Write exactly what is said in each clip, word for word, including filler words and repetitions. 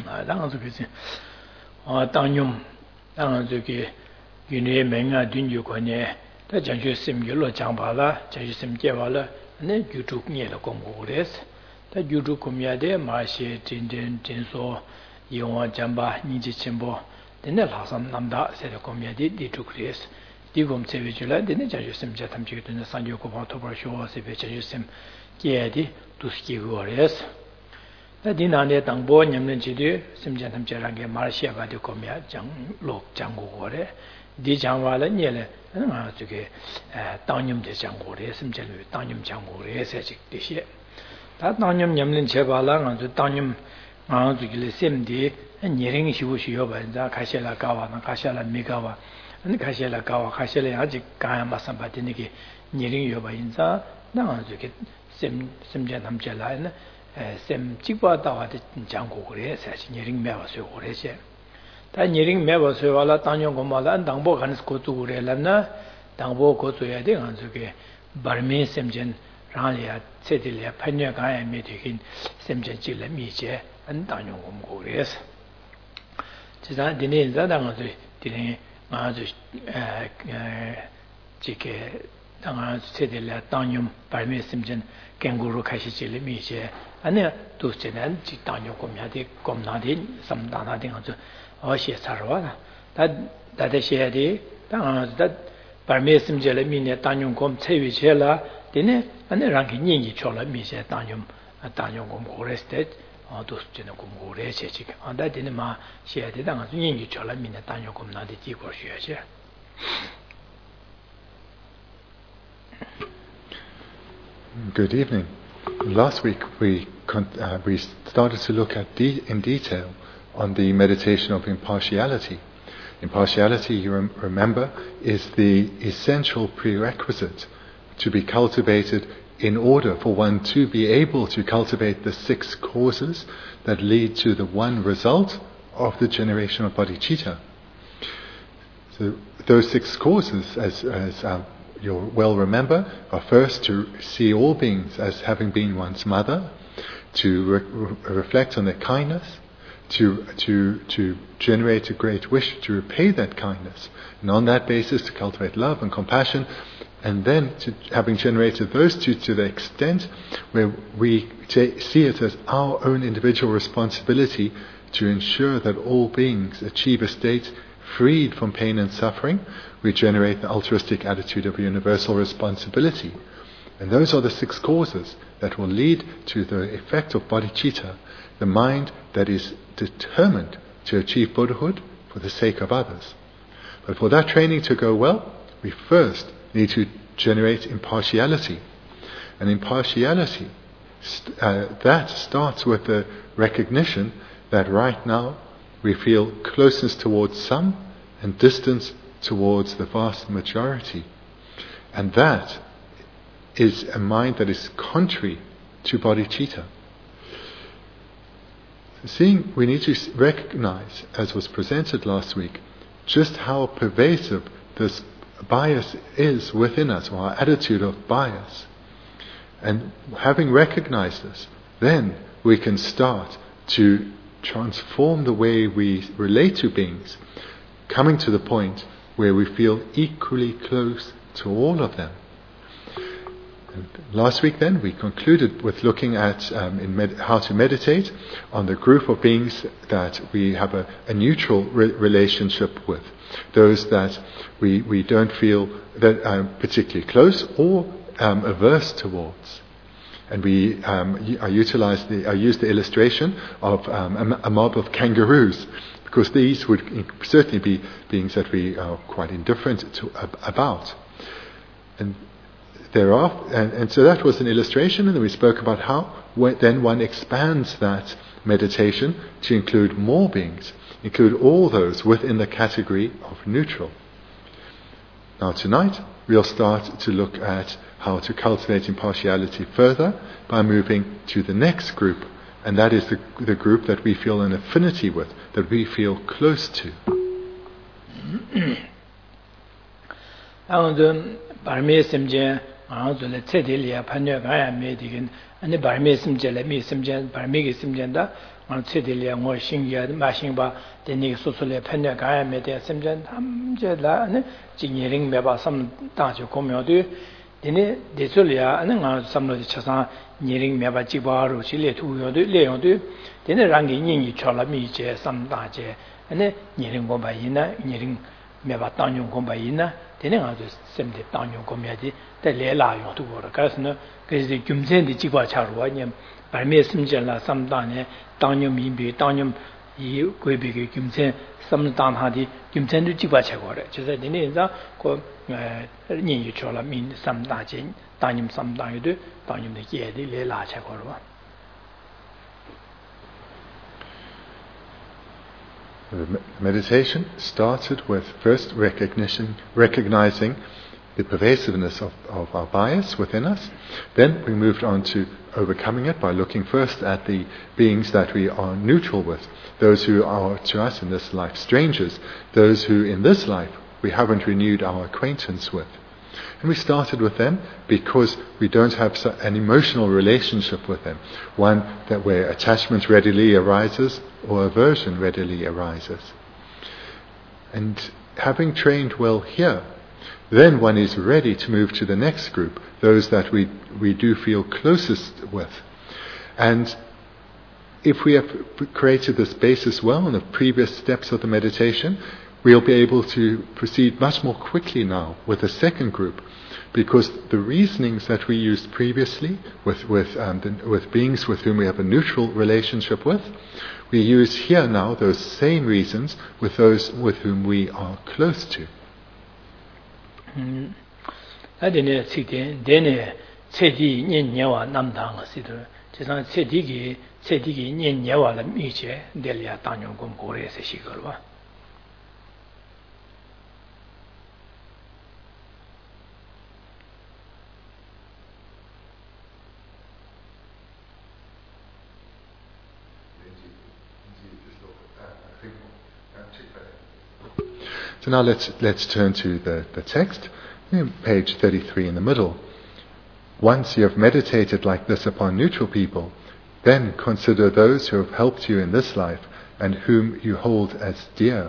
아, 당연히 그지. 아, 당념, 당연 저기 윤회 맹아 딘주권에 다 전주 심결로 장발라, 전주 심계발라, 네 유튜브에도 공부를 다 유튜브 공부야데 마시 진진 진소 영어 잠바 니지 침보 되네 라삼 남다 세대 공부야데 디투크리스 디곰 세비줄라 되네 전주 심자 탐지게 되는 산조고 바토버 쇼와세 전주 심 계디 두스키고레스 디나네 당보 냠는지디 심전탐제랑게 마르시아바디 코미아 장록 장고고래 디 장와라 녀래 아 저게 당님제 장고래 심전의 당님 장고래 세직 뜻이 다 당님 냠는 제발랑 아주 당님 아 저기 셈디 녀링이 쉬고쉬어 봐자 가실라 가와나 가실라 미가와 아니 가실라 가와 가실라 아직 가야 마산바디니게 녀링이 여봐 인자 나 저게 셈 심전탐제라는 셈 찍바다와데 장고 그래 사실 예링 매워서 그래지 다 예링 매워서 와라 당뇨 고마라 당보 간스 고투 그래라나 당보 고투야 돼 간속에 바르메 셈전 라리아 세딜이야 판녀 가야 메디긴 셈전 찔레 미제 안 당뇨 고모 그래서 지난 디네 자당어도 디네 아주 에 지게 당아 세딜이야 당뇨 바르메 셈전 갱고로 가시질레 미제 아니 도스제는 직당요 공야디 검나디 삼다나디 아주 어시에 살아와라 다 다대시야디 당아다 바르메심제레 미네 당용 검 체위제라 되네 아니 랑기 닝이 쳐라 미제 당용 당용 검 고레스테 어 도스제는 검 고레제 지금 안다 되네 마 시야디 당아 닝이 쳐라 미네 당용 검나디 지고 쉬야지 Good evening. Last week we uh, we started to look at de- in detail on the meditation of impartiality. Impartiality, you rem- remember, is the essential prerequisite to be cultivated in order for one to be able to cultivate the six causes that lead to the one result of the generation of bodhicitta. So those six causes, as as uh, you'll well remember, are first to see all beings as having been one's mother, to re- re- reflect on their kindness, to to to generate a great wish to repay that kindness, and on that basis to cultivate love and compassion, and then to, having generated those two to the extent where we t- see it as our own individual responsibility to ensure that all beings achieve a state freed from pain and suffering, we generate the altruistic attitude of universal responsibility. And those are the six causes that will lead to the effect of bodhicitta, the mind that is determined to achieve Buddhahood for the sake of others. But for that training to go well, we first need to generate impartiality. And impartiality, uh, that starts with the recognition that right now we feel closeness towards some and distance towards the vast majority. And that is a mind that is contrary to bodhicitta. Seeing, we need to recognize, as was presented last week, just how pervasive this bias is within us, or our attitude of bias. And having recognized this, then we can start to transform the way we relate to beings, coming to the point where we feel equally close to all of them. And last week then we concluded with looking at um, in med- how to meditate on the group of beings that we have a, a neutral re- relationship with, those that we, we don't feel that are particularly close or um, averse towards. And we um, I utilized the I used the illustration of um, a, a mob of kangaroos, because these would certainly be beings that we are quite indifferent to, ab- about. And thereafter, and, and so that was an illustration, and then we spoke about how when, then one expands that meditation to include more beings, include all those within the category of neutral. Now tonight we'll start to look at how to cultivate impartiality further by moving to the next group, and that is the, the group that we feel an affinity with, that we feel close to. 아 저래 체딜이야 판녀 가야 메디긴 아니 바르메 심젤레 미 심젤 바르메기 심젤다 아 체딜이야 뭐 신기야 마신바 데니 소소레 판녀 가야 메디 심젤 함제라 아니 진예링 메바 삼 다죠 고묘도 데니 데솔이야 아니 가 삼로지 차상 예링 메바 지바로 실레 투요도 레용도 데니 랑기 닝이 쳐라 미제 삼다제 아니 예링 고바이나 예링 메바 땅용 고바이나 데니 가서 셈데 땅용 고메디 달래라 용도 거라 그래서 그래서 김센디 지과 차로 아니 발매 심절라 삼단에 땅용 민비 땅용 이 괴비게 김센 삼단하디 김센도 지과 차고래 그래서 데니 이제 그 닝이 쳐라 민 삼다제 땅용 삼단에도 땅용의 예디 레라 차고로 The meditation started with first recognition, recognizing the pervasiveness of, of our bias within us. Then we moved on to overcoming it by looking first at the beings that we are neutral with, those who are to us in this life strangers, those who in this life we haven't renewed our acquaintance with. And we started with them because we don't have an emotional relationship with them, one that where attachment readily arises or aversion readily arises. And having trained well here, then one is ready to move to the next group, those that we, we do feel closest with. And if we have created this basis well in the previous steps of the meditation, we'll be able to proceed much more quickly now with the second group, because the reasonings that we used previously with with um, the, with beings with whom we have a neutral relationship with, we use here now those same reasons with those with whom we are close to. adene sikde dene chedi nyen nyewa namdang sido jesan chedi gi chedi gi nyen nyewa la miche delia tanyo gom gore se shigarwa So now let's let's turn to the, the text, page thirty-three in the middle. Once you have meditated like this upon neutral people, then consider those who have helped you in this life and whom you hold as dear.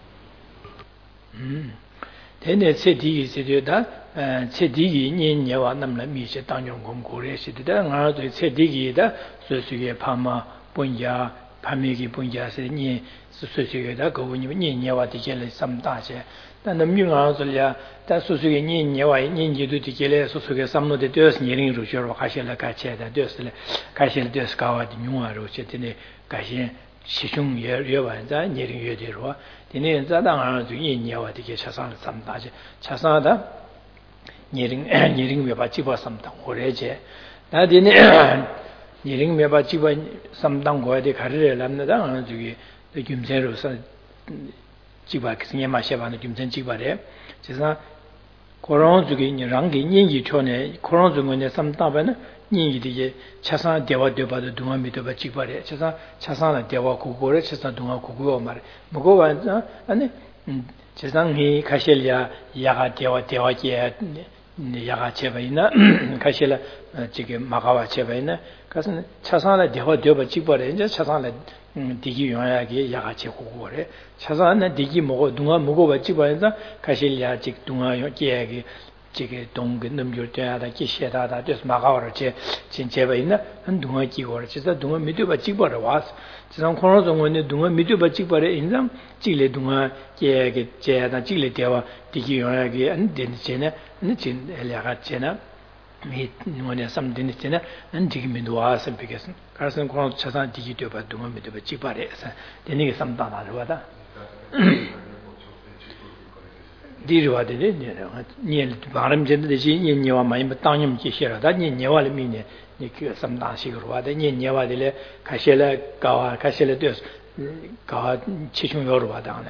Tene chedi sidida chedi ni nyewa namla mi che tangyong gom gore sidida nga zo chedi gi da so suge phama punya phami gi punya se ni so suge da go ni ni nyewa de je le sam da je dan de mi nga zo ya da so suge ni nyewa ni ji du de je le so suge sam no de de ni ring ru jo ka she la ka che da de le ka she le de ska wa de nyua ro che de ka she 시중 예 예반자 예링 예대로 되는 자당하는 중에 예와 되게 차상을 삼다지 차상하다 예링 예링 왜 받지 봐 삼당 오래제 나디네 예링 왜 받지 봐 삼당 거에 가르를 남는다 하는 중에 김세로서 지바 그냥 마셔봐는 김sen 지바래 그래서 그런 중에 랑게 년기 전에 그런 중에 삼당반은 니이디게 차상 대화 대화도 동안 믿어봐 지바래 차상 차상의 대화 고고래 차상 동안 고고어 말 뭐고 완전 아니 차상이 가실야 야가 대화 대화게 야가 제바이나 가실라 지금 마가와 제바이나 가서 차상의 대화 대화 지바래 이제 차상의 디기 용하게 야가 제 고고래 차상의 디기 뭐고 동안 뭐고 봐 지바에서 가실야 직 동안 요게 지게 동근 넘줄 때하다 기시하다 그래서 마가워를 제 진짜가 있나 한 동안 기고를 진짜 동안 믿어봐 찍버려 와서 지상 코너 정원에 동안 믿어봐 찍버려 인상 찍래 동안 계게 제하다 찍래 대와 디기 용하게 안 되는지네 안 진, 엘야가 제나 미 뭐냐 삼든이 제나 안 디기 믿어 와서 비겠어 가서 코너 차상 디기 되봐 동안 믿어봐 찍버려서 되는 게 삼다나로 와다 디르와데네 니엘 바람젠데 지 니니와 마이 땅님 지시라다 니니와를 미네 니그 삼다식으로 와데 니니와데레 가실레 가와 가실레 되스 가 치중요로 와다네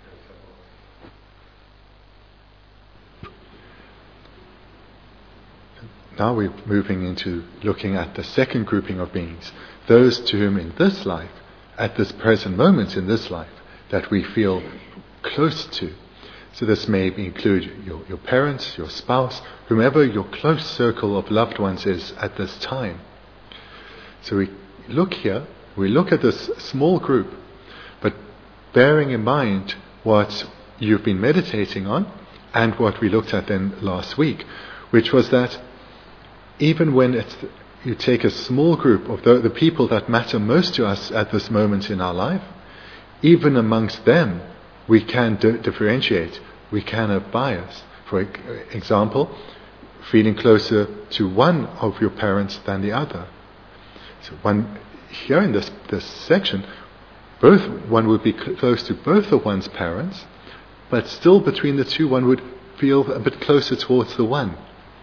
Now we're moving into looking at the second grouping of beings, those to whom in this life, at this present moment in this life, that we feel close to. So this may include your, your parents, your spouse, whomever your close circle of loved ones is at this time. So we look here, we look at this small group, but bearing in mind what you've been meditating on and what we looked at then last week, which was that even when it's, you take a small group of the, the people that matter most to us at this moment in our life, even amongst them we can di- differentiate, we can have bias. For example, feeling closer to one of your parents than the other. So one here in this this section, both one would be cl- close to both of one's parents, but still between the two one would feel a bit closer towards the one.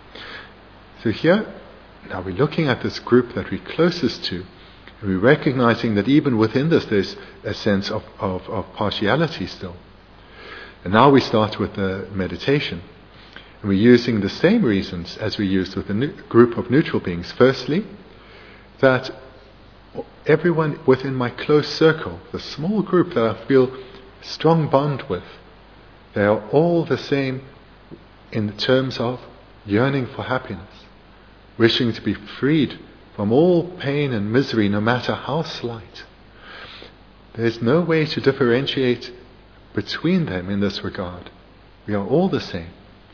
So here, now we're looking at this group that we're closest to, and we're recognizing that even within this there's a sense of, of, of partiality still. And now we start with the meditation. And we're using the same reasons as we used with the nu- group of neutral beings. Firstly, that everyone within my close circle, the small group that I feel a strong bond with, they are all the same in terms of yearning for happiness, wishing to be freed from all pain and misery, no matter how slight. There's no way to differentiate between them in this regard. We are all the same.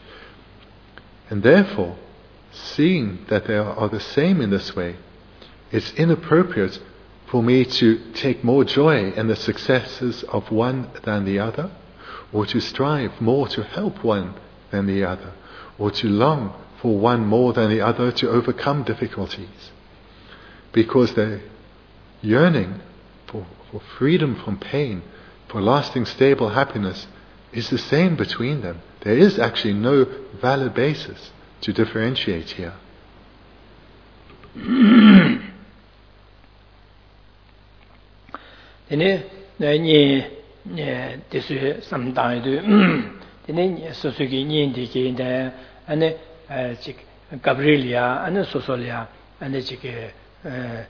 And therefore, seeing that they are the same in this way, it's inappropriate for me to take more joy in the successes of one than the other, or to strive more to help one than the other, or to long for one more than the other to overcome difficulties. Because the yearning for, for freedom from pain, for lasting stable happiness, is the same between them. There is actually no valid basis to differentiate here. Tene ni desu samdang du tene sosugi ni dike de ane chik Gabrielia ane sosolia ane chik eh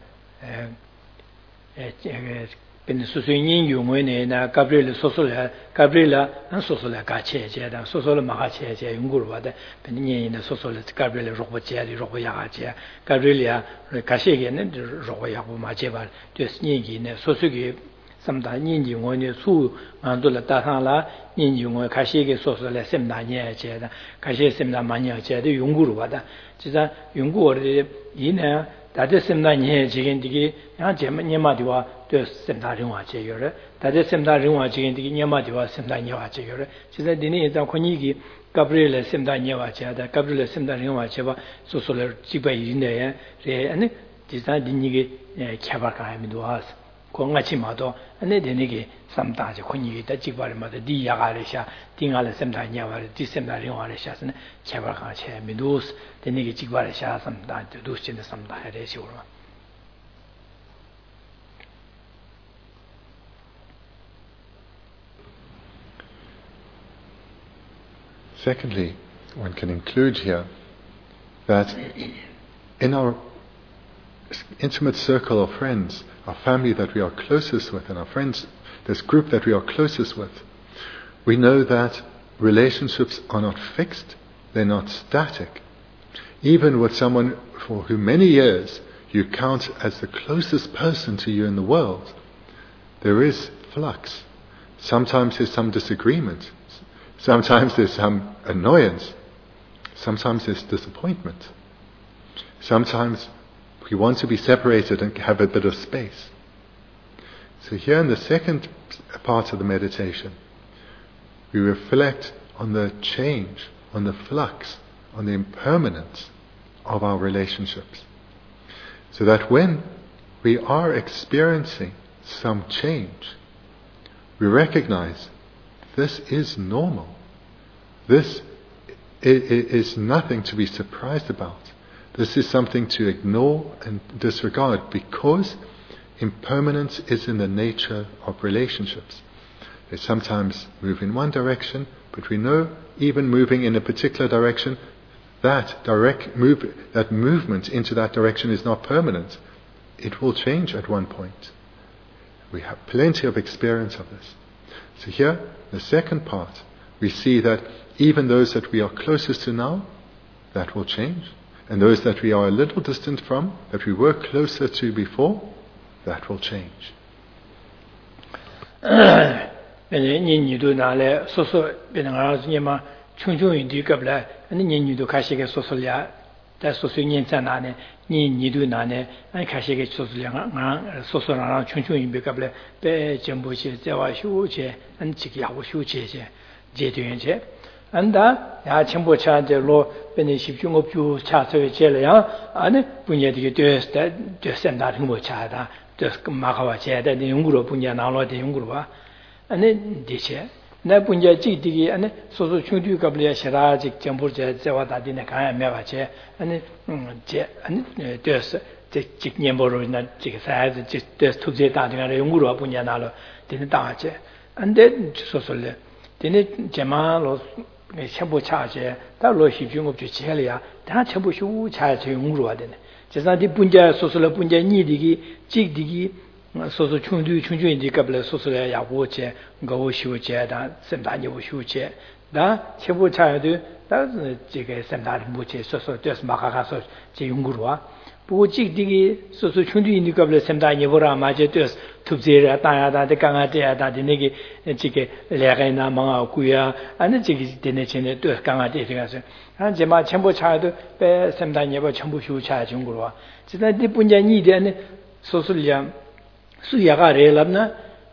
eh ben sosugi yungwe ne na Gabriel sosolia Gabriela an sosolia ka che che da sosola ma ka che che yunguru ba de ben ni ne sosolia Gabriel robo che ri robo ya che Gabrielia ka she ge ne robo ya bu ma che ba de ni gi ne sosugi samda ni ji ngo ne su an do la ta sa la ni ji ngo ka she ge sosolia sem da ni che da ka she sem da ma ni che de yunguru ba da ji da yungu de yi ne 다들 semda 지긴 되게 야 제마 녀마디와 또 semda ring와 제요래 다들 semda ring와 지긴 되게 녀마디와 semda 녀와 제요래 진짜 니네 일단 권이기 가브리엘 semda 녀와 제다 가브리엘 semda ring와 제바 소소를 집에 있는데 예 아니 진짜 니니게 개발가야미도 와서 공같이 마도 아니 되니게 삼다지 권이기 다 집발마다 디야가래샤 띵알에 semda 녀와 디 semda ring와래샤스네 개발가 제미도스 되니게 집발래샤 삼다 두스진의 삼다 해래시오로 Secondly, one can include here that in our intimate circle of friends, our family that we are closest with, and our friends, this group that we are closest with, we know that relationships are not fixed, they're not static. Even with someone for whom many years you count as the closest person to you in the world, there is flux. Sometimes there's some disagreement. Sometimes there's some annoyance. Sometimes there's disappointment. Sometimes we want to be separated and have a bit of space. So here in the second part of the meditation, we reflect on the change, on the flux, on the impermanence of our relationships. So that when we are experiencing some change, we recognize this is normal. This is nothing to be surprised about. This is something to ignore and disregard, because impermanence is in the nature of relationships. They sometimes move in one direction, but we know even moving in a particular direction, that direct move, that movement into that direction is not permanent. It will change at one point. We have plenty of experience of this. So here, the second part we see that even those that we are closest to now, that will change. And those that we are a little distant from, that we were closer to before, that will change. 다 소소년 잔나네 니 니도 나네 아니 가시게 소소량 아 소소랑 충충이 베갑래 배 전부시 제와 휴제 안 지기 하고 휴제제 제되는제 안다 야 전부 차제로 베니 십중업주 차서에 제려야 아니 분야되게 되었다 됐선다는 거 차다 됐 마가와 제다 연구로 분야 나로데 연구로 봐 아니 디체 나 분야 지디기 아니 소소 충주 갑려 시라직 전부제 제와 다디네 가야 매바체 아니 제 아니 됐어 제 직년보로 나 지금 사야지 됐어 투제 다디가 연구로 분야 나로 되는 다체 안데 소소래 되네 제마로 전부 차제 달로 시중업주 제려야 다 전부 휴 차제 연구로 되네 제사디 분야 소소래 분야 니디기 직디기 소소 충주 충주인지 갑래 소소래 야고체 고시오체다 셈다니오시오체 다 전부 차야도 다 지게 셈다리 무체 소소 됐어 마가가서 제 연구로와 부직디기 소소 충주인지 갑래 셈다니보라 마제 됐어 툭제라 따야다 강아대야다 되네게 지게 레가이나 망아고야 아니 지게 되네체네 또 강아대가서 한 제마 전부 차야도 배 셈다니보 전부 휴차 중고로와 지다디 분야 니데네 소소량 수야가래 랍나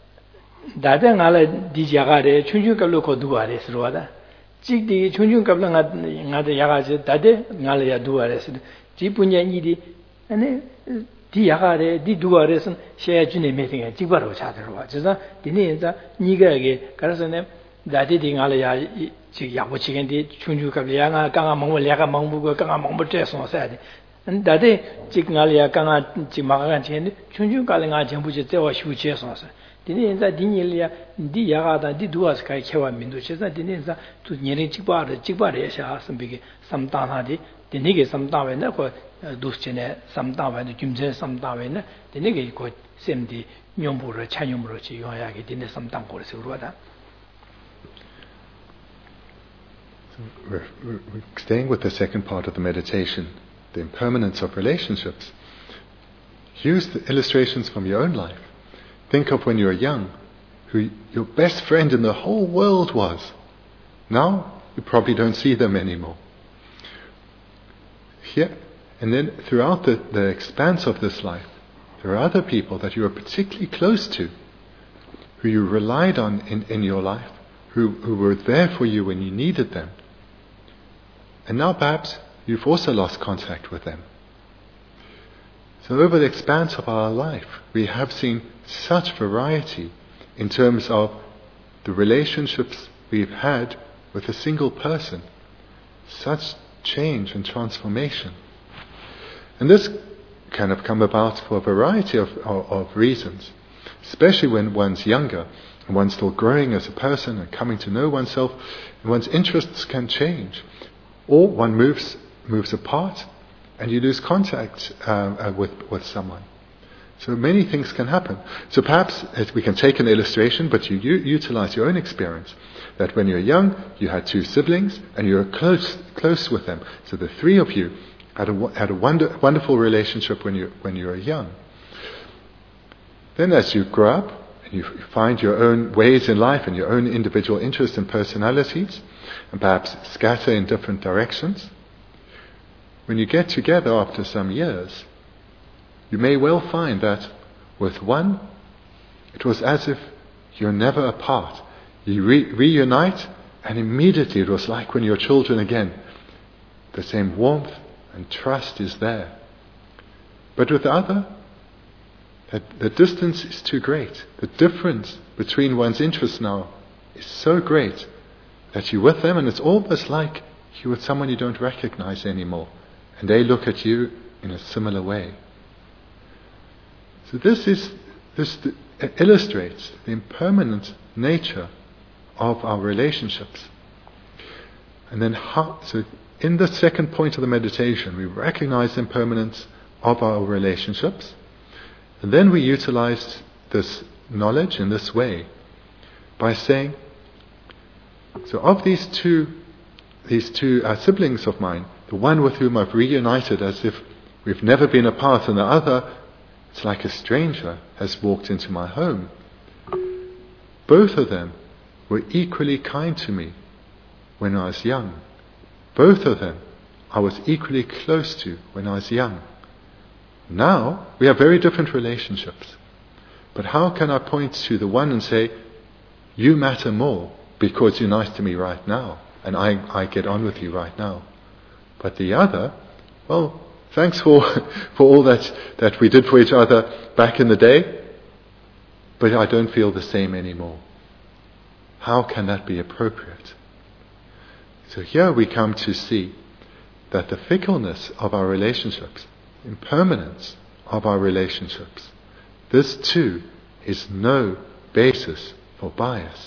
다당알 디자가래 춘춘갑로 거두아래 스로와다 직디 춘춘갑로 나데 야가지 다데 날야 두아래스 지분야니디 아니 디야가래 디두아래스 셰야준에 메팅에 직바로 차들어와 그래서 디네자 니가게 그래서네 다디디 날야 지 야부치겐디 춘춘갑로 야가 강아 멍을 야가 멍부고 강아 멍부 떼서서야지 다데 직날이야 강아 지마간 전에 춘춘갈랭아 전부지 제와 휴제서서 디네자 디닐이야 디야가다 디두아스 카이 케와 민도 제자 디네자 두 니리 직바르 직바르야샤 선비게 삼다하디 디네게 삼다웨나 고 두스체네 삼다웨나 김제 삼다웨나 디네게 고 셈디 뇽부르 차뇽부르 지용하게 디네 삼당고르서 그러다. We're, we're staying with the second part of the meditation, the impermanence of relationships. Use the illustrations from your own life. Think of when you were young, who your best friend in the whole world was. Now, you probably don't see them anymore. Here, and then throughout the, the expanse of this life, there are other people that you are particularly close to, who you relied on in, in your life, who, who were there for you when you needed them. And now perhaps you've also lost contact with them. So over the expanse of our life, we have seen such variety in terms of the relationships we've had with a single person. Such change and transformation. And this can have come about for a variety of, of, of reasons, especially when one's younger and one's still growing as a person and coming to know oneself, and one's interests can change. Or one moves moves apart and you lose contact uh, uh, with, with someone. So many things can happen. So perhaps we can take an illustration, but you u- utilize your own experience. That when you're young, you had two siblings and you were close close with them. So the three of you had a, had a wonder, wonderful relationship when you when you were young. Then as you grow up and you find your own ways in life and your own individual interests and personalities, and perhaps scatter in different directions, when you get together after some years, you may well find that with one, it was as if you're never apart. You re- reunite, and immediately it was like when you're children again. The same warmth and trust is there. But with the other, that the distance is too great. The difference between one's interests now is so great that you're with them and it's almost like you're with someone you don't recognize anymore. And they look at you in a similar way. So this is this illustrates the impermanent nature of our relationships. And then how, so in the second point of the meditation, we recognize the impermanence of our relationships. And then we utilize this knowledge in this way by saying, So of these two, these two uh, siblings of mine, the one with whom I've reunited as if we've never been apart, and the other, it's like a stranger has walked into my home. Both of them were equally kind to me when I was young. Both of them I was equally close to when I was young. Now we have very different relationships. But how can I point to the one and say, you matter more because you're nice to me right now, and I, I get on with you right now. But the other, well, thanks for for all that, that we did for each other back in the day, but I don't feel the same anymore. How can that be appropriate? So here we come to see that the fickleness of our relationships, impermanence of our relationships, this too is no basis for bias.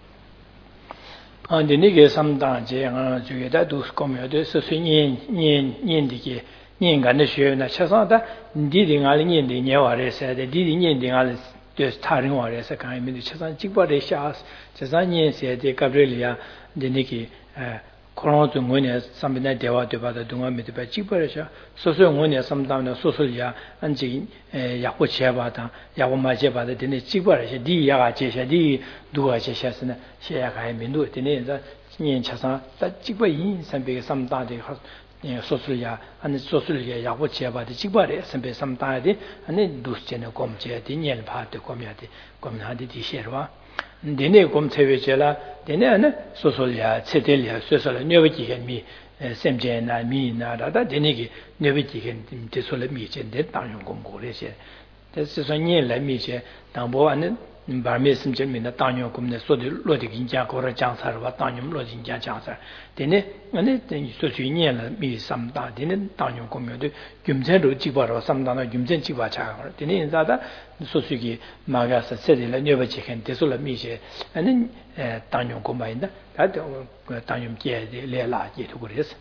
And the nigger sometimes, you that do come out, so swing in, in, in the yin and the show, and Chasada, deeding all in the Neva said, the deeding in the all just tiring or as a kind of Chasan Chipade Shas, Chasanian said, the Gabrielia, the Niki. Koronto ngone samina dewa de bada dunga me de ba chiparesha soso ngone samdamna soso ya anji yakpo cheba ta yakpo ma cheba de ne chiparesha di ya ga chesha di duwa chesha sna she ya ga me no de ne za nyen chasa ta chipa yin sambe samda de soso ya an soso ya yakpo cheba de chipare sambe samda de ane dus chene kom che de nyen ba de kom ya de kom na de di sherwa dene kom chewe chela dene ane sosolya chetelya sosala nyobeji gen mi semje na mi na da dene ki nyobeji gen de sola mi chen de tang kom ko le che de se so nyen la mi che dang bo ane ba me semje mi na tang yong kom ne so de lo de kin ja ko ra jang sa ba tang yong lo jin ja jang sa dene ane de so su nyen la mi sam da dene tang yong kom yo de gyum chen ro ji ba ro sam da na gyum chen ji ba cha dene yin za da 소수기 마가서 세딜라 녀버치겐 대솔라 미제 아니 당용 고마인다 다도 당용 제데 레라 제도 그래서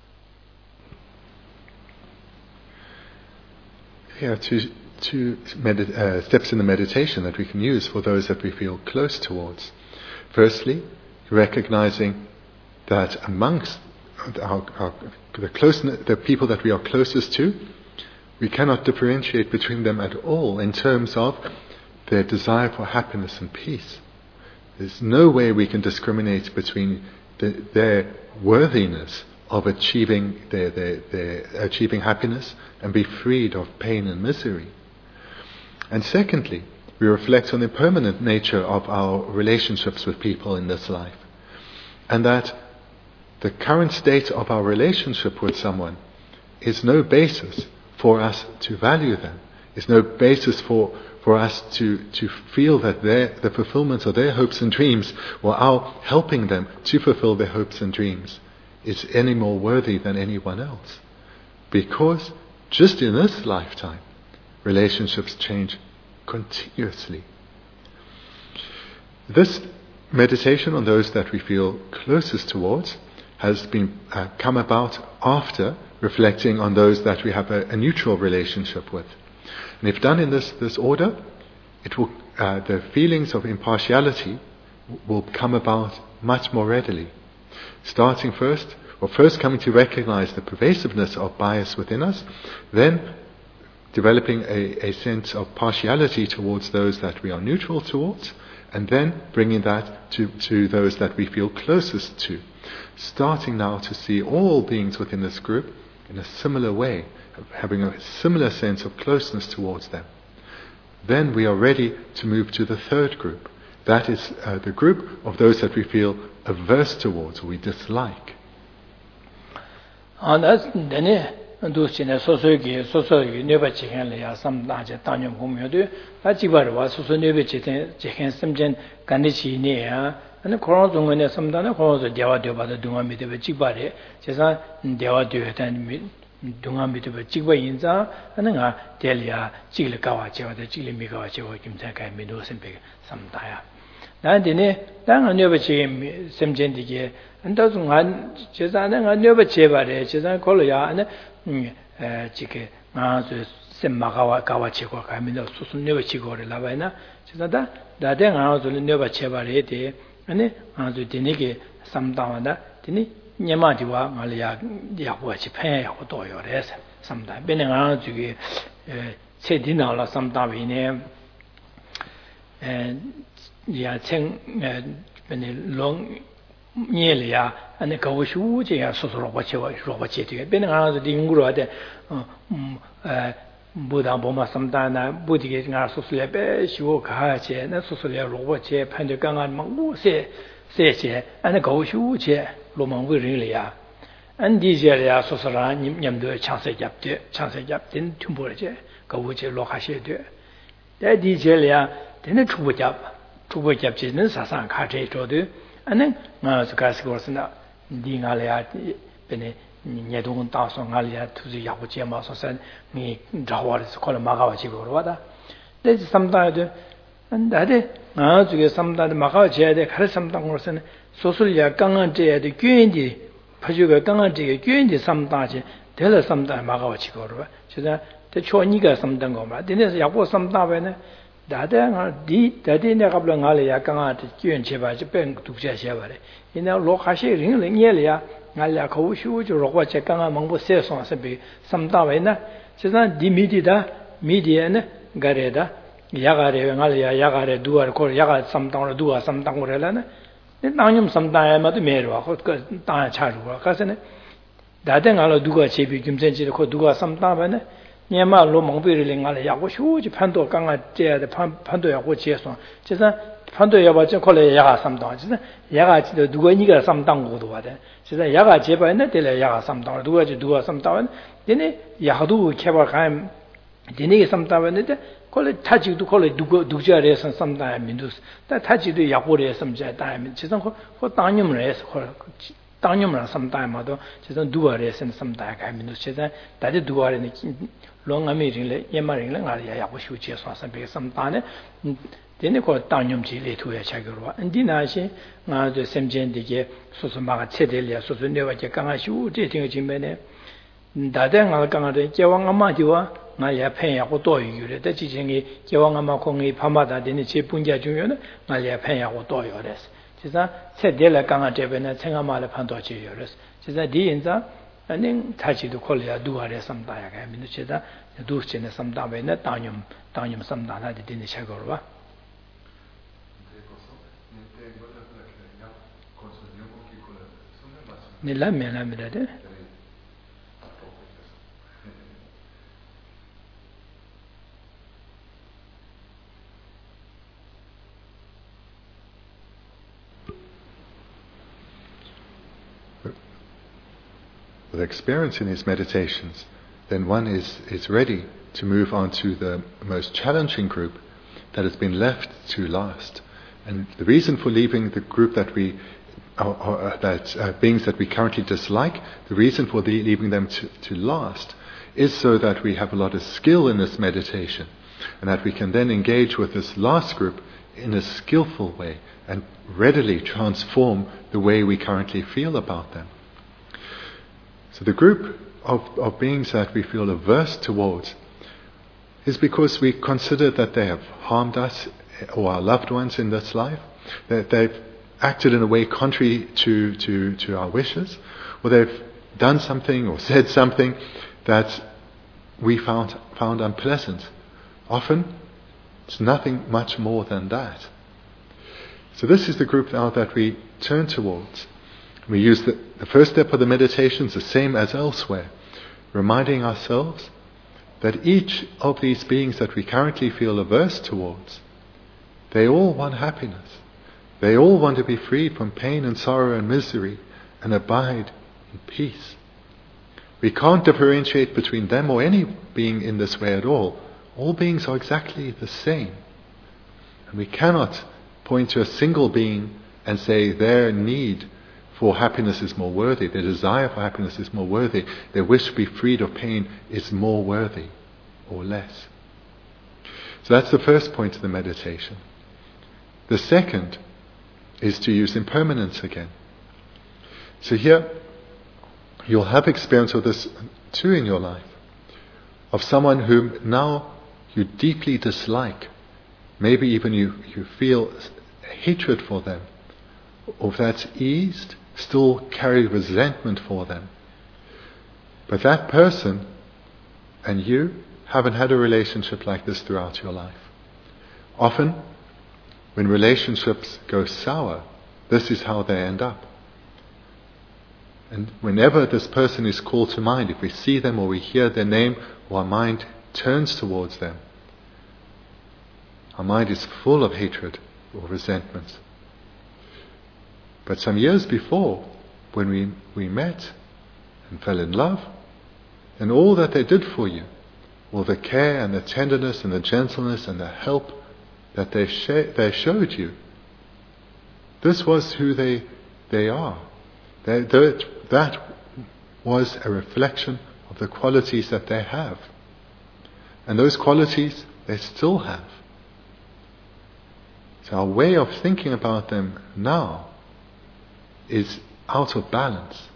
Yeah, two, two medit- uh, steps in the meditation that we can use for those that we feel close towards. Firstly, recognizing that amongst our, our, the, close, the people that we are closest to, we cannot differentiate between them at all in terms of their desire for happiness and peace. There's no way we can discriminate between the, their worthiness of achieving their, their, their achieving happiness and be freed of pain and misery. And secondly, we reflect on the permanent nature of our relationships with people in this life, and that the current state of our relationship with someone is no basis for us to value them. It's no basis for, for us to, to feel that their, the fulfillment of their hopes and dreams, or our helping them to fulfill their hopes and dreams, is any more worthy than anyone else. Because just in this lifetime, relationships change continuously. This meditation on those that we feel closest towards has been uh, come about after reflecting on those that we have a, a neutral relationship with. And if done in this, this order, it will, uh, the feelings of impartiality will come about much more readily. Starting first, or first coming to recognize the pervasiveness of bias within us, then developing a, a sense of partiality towards those that we are neutral towards, and then bringing that to, to those that we feel closest to. Starting now to see all beings within this group in a similar way, having a similar sense of closeness towards them. Then we are ready to move to the third group. That is uh, the group of those that we feel averse towards, or we dislike. And that's the Dusina Sosogi, Sosogi, never chicken lay some large Tanyum Homodu, Ajibar was also never chicken, chicken, some gen, Ganichi near, and the Coronzo when some done a Coronzo Dewa de Bada Dumami de Chibare, Chesa, Dewa de and Dumami de Chiba Inza, and then Delia, Chilikawachi, the Chili Mikawachi, or Kimtaka, Medos and Pig, some tire. Then I never came some gently, and doesn't want Chesana, I never chevare, Chesan Kolia, and Chike, Semakawa Kawachiko, I mean, never Chico, Lavana, Chesada, that then I also never chevare, ane anzu dine ge samdang da dine nyama diwa ngali ya ya bo chi phen ya do yo re samdang bene nga ju ge che dina la samdang bi ne eh ya chen bene long nye le ya ane ka wo shu je ya so so ro ba che wa ro ba che de bene nga zu ding gu ro de eh buddha boma samdana buddhi ge nga so so le be shu ka che na so so le ro ba che phan de gang gang mang bu se se che ane ka wo shu che lo mang wi ri le ya an di je le ya so so ra nyam nyam de chang se jap de chang se jap din thum bo le che ka wo che lo kha she de de di je le ya de ne chu bo jap chu bo jap che ne sa sa kha che to de ane nga so ka se ko sa di nga le ya bene nye dong da so nga le ya tu ji ya bo che ma so san ni zha wa de ko le ma ga wa chi bo ro da de sam da de an da de nga ju ge sam da de ma ga che de kha sam da ko sen so sul ya gang an che de gyuen di pa ju ge gang an che ge gyuen di sam da che de le sam da ma ga wa chi bo ro ba che da de cho ni ga sam da go ma de ne ya bo sam da ba ne da de nga di da de ne ga bla nga le ya gang an de gyuen che ba je ben du che che ba le ina lo kha she ring le nye le ya nga le ko shu ju ro wa che gang an mang bo se so se be sam da ba na che da di mi di da mi di ne ga re da ya ga re nga le ya ya ga re du ar ko ya ga sam da ro du a sam da ko re la ne ne na nyum sam da ya ma de me ro ko ta cha ru ka se ne da de nga lo du ga che bi kim chen chi ko du ga sam da ba ne nye ma lo mang bi le nga le ya ko shu ji pan do gang a che de pan pan do ya ko che so che sa pan do ya ba che ko le ya ga sam da che sa ya ga chi de du ga ni ga sam da ko do ba de che sa ya ga che ba ne de le ya ga sam da du ga ji du ga sam da de ne ya du che ba ga de ne sam da ba ne de ko le ta ji du ko le du go du ja re sam sam da min du ta ta ji de ya ko re sam ja da min che sa ko ko da nyum re ko当年嘛，什大嘛都，就是多少人生什大改民都，现在大家多少人呢？老俺们人嘞，也没人嘞，俺也也不修结算什么什么大呢？嗯，真的个当年去里头也吃个了。嗯，第那些俺就身边这些，说是嘛个吃的了，说是另外就刚刚修这挺有钱没呢？嗯，大家俺刚刚的结婚俺妈就啊，俺也朋友好多有的，但之前个结婚俺妈可能怕嘛大的呢，去搬家中原呢，俺也朋友好多有的。其实在这来刚刚这边呢，陈阿妈来判断就有了。其实第一张，反正他去都考虑啊，都还得什么大呀？看，民都觉得都现在什么大位呢？当年当年什么大，那就真的吃够了吧？你来没来没来的？ With experience in his meditations, then one is, is ready to move on to the most challenging group that has been left to last. And the reason for leaving the group that we, or, or, uh, that uh, beings that we currently dislike, the reason for the, leaving them to, to last is so that we have a lot of skill in this meditation, and that we can then engage with this last group in a skillful way and readily transform the way we currently feel about them. So the group of, of beings that we feel averse towards is because we consider that they have harmed us or our loved ones in this life, that they've acted in a way contrary to, to, to our wishes, or they've done something or said something that we found, found unpleasant. Often, it's nothing much more than that. So this is the group now that we turn towards. We use the, the first step of the meditation is the same as elsewhere, reminding ourselves that each of these beings that we currently feel averse towards, they all want happiness. They all want to be freed from pain and sorrow and misery and abide in peace. We can't differentiate between them or any being in this way at all. All beings are exactly the same. And we cannot point to a single being and say their need for happiness is more worthy, their desire for happiness is more worthy, their wish to be freed of pain is more worthy or less. So that's the first point of the meditation. The second is to use impermanence again. So here, you'll have experience of this too in your life, of someone whom now you deeply dislike, maybe even you, you feel hatred for them, or if that's eased, still carry resentment for them. But that person and you haven't had a relationship like this throughout your life. Often, when relationships go sour, this is how they end up. And whenever this person is called to mind, if we see them or we hear their name, or our mind turns towards them, our mind is full of hatred or resentment. But some years before, when we, we met and fell in love, and all that they did for you, all the care and the tenderness and the gentleness and the help that they, sh- they showed you, this was who they, they are. They, that, that was a reflection of the qualities that they have. And those qualities they still have. So our way of thinking about them now is out of balance.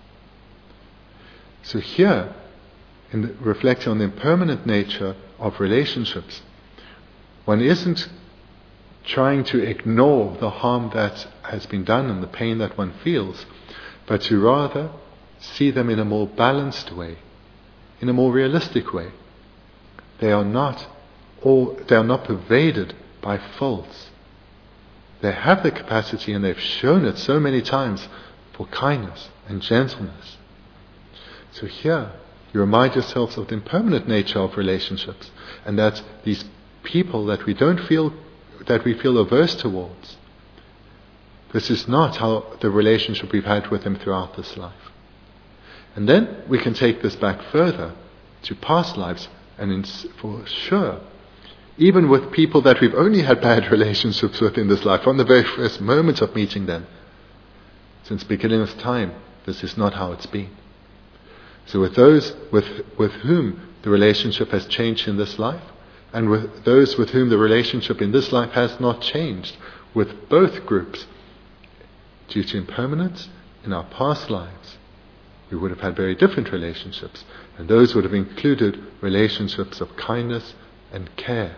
So here, in the, reflecting on the impermanent nature of relationships, one isn't trying to ignore the harm that has been done and the pain that one feels, but to rather see them in a more balanced way, in a more realistic way. They are not all, they are not pervaded by faults. They have the capacity, and they've shown it so many times, for kindness and gentleness. So here, you remind yourselves of the impermanent nature of relationships, and that these people that we don't feel, that we feel averse towards, this is not how the relationship we've had with them throughout this life. And then we can take this back further to past lives, and in, for sure, even with people that we've only had bad relationships with in this life, from the very first moment of meeting them, since beginning of time, this is not how it's been. So with those with, with whom the relationship has changed in this life, and with those with whom the relationship in this life has not changed, with both groups, due to impermanence in our past lives, we would have had very different relationships, and those would have included relationships of kindness and care.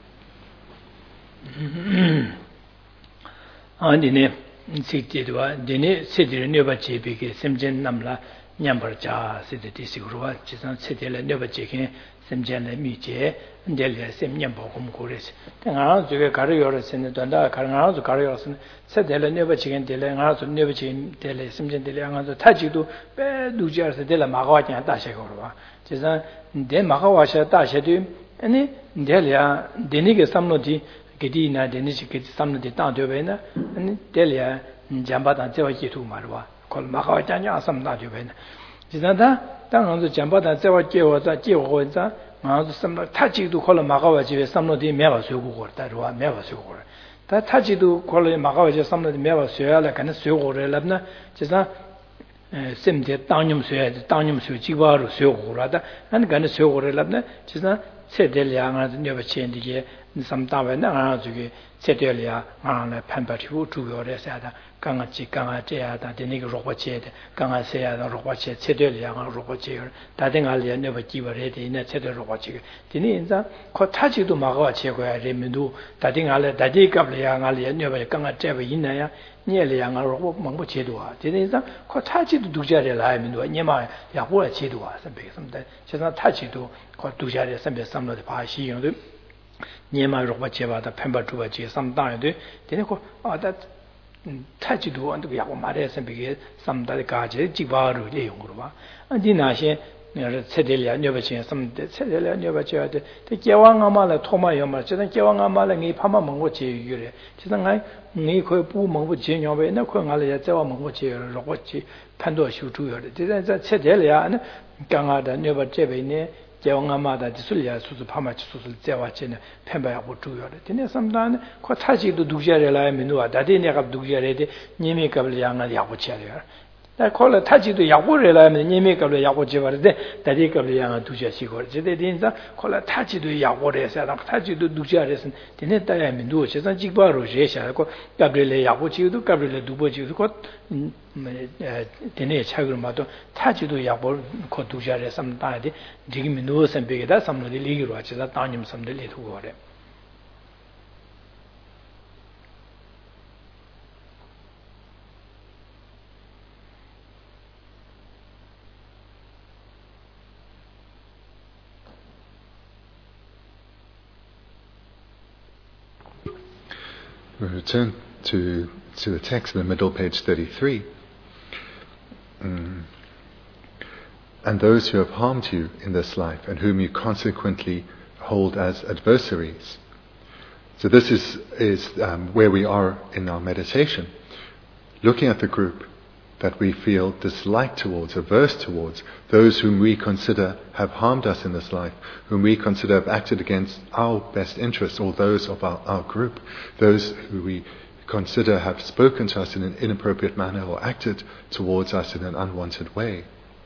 Andine sikjedwa dene sedire nyoba chebike semjen namla nyambarja sediti sigurwa chisan sedile nyoba cheke semjen miche ndele sem nyambo kumkures tanga joge kariyoro sen donda karanga zo kariyoro sen sedile nyoba cheke dele nga zo nyoba cheke dele semjen dele nga zo tajido be dujar sedile magawa nya dashe gorwa chisan de magawa sha dashe de ani ndele denige samnodi gedi na denisi gedi samnodi ta dobena ani dele jambadan 제와 기도 말와 걸 막아 자냐 삼다 되베나 지나다 당한도 jambadan 제와 제와자 제고자 나도 삼다 타지도 걸 막아 집에 삼노디 매바 쓰고 거다와 매바 쓰고 거 다 타지도 걸 막아 제 삼노디 매바 쓰야라 간에 쓰고를 랍나 지나 셈데 땅님 쓰야 땅님 쓰 지바로 쓰고 거라다 안 간에 쓰고를 랍나 지나 세델량아 녀버 첸디게 삼다베나 아 저기 세델이야 아나 판바티고 주요래서다 강아지 강아지야다 되니까 로봇체데 강아세야다 로봇체 세델이야 로봇체 다등알이야 녀버 지버레데 이나 세델 로봇체 되니 인자 코 타지도 막아 제거야 레민도 다등알에 다디갑이야 알이야 녀버 강아제버 있나야 녀리야 로봇 망고 제도와 되니 인자 코 타지도 두자래 라민도 녀마 야고야 제도와 선배선데 제가 타지도 코 두자래 선배 삼로데 바시용도 녀마 로봇 제바다 펜바투바 제 삼다에도 되니 코 아다 타지도 안도 야고 말해서 비게 삼다의 가제 지바로 내용으로 봐. 안디나시 세델이야 녀버친 삼데 세델이야 녀버쳐야 돼. 개왕아마라 토마요마 저는 개왕아마라 이 파마 먹고 제유래. 저는 이 거의 부 먹고 제녀베 나 코가래 저와 먹고 제유래. 로고치 판도 슈주요래. 저는 세델이야 강아다 녀버제베네 개왕아마다 지술이야 수수 파마치 수술 제와치네 펜바야고 주요래. 근데 삼단 코 타지도 두자래라 민도아 다데네가 두자래데 니메갑을 양을 야고치야래. 다 콜라 타지도 야고래라면 니메갑을 야고치버데 다데갑을 양을 두자시고 제데딘자 콜라 타지도 야고래서 타지도 두자래서 데네 따야 민도 제산 직바로 제샤고 가브레레 야고치도 가브레레 두보치도 코 데네 차그마도 타지도 야고 코 두자래 삼다데 지금 민도 선배게다 삼노디 리기로 하자 땅님 섬들리 두고래 We return to, to the text in the middle, page thirty-three. Mm. And those who have harmed you in this life and whom you consequently hold as adversaries. So this is, is um, where we are in our meditation. Looking at the group that we feel dislike towards, averse towards, those whom we consider have harmed us in this life, whom we consider have acted against our best interests, or those of our, our group, those who we consider have spoken to us in an inappropriate manner or acted towards us in an unwanted way.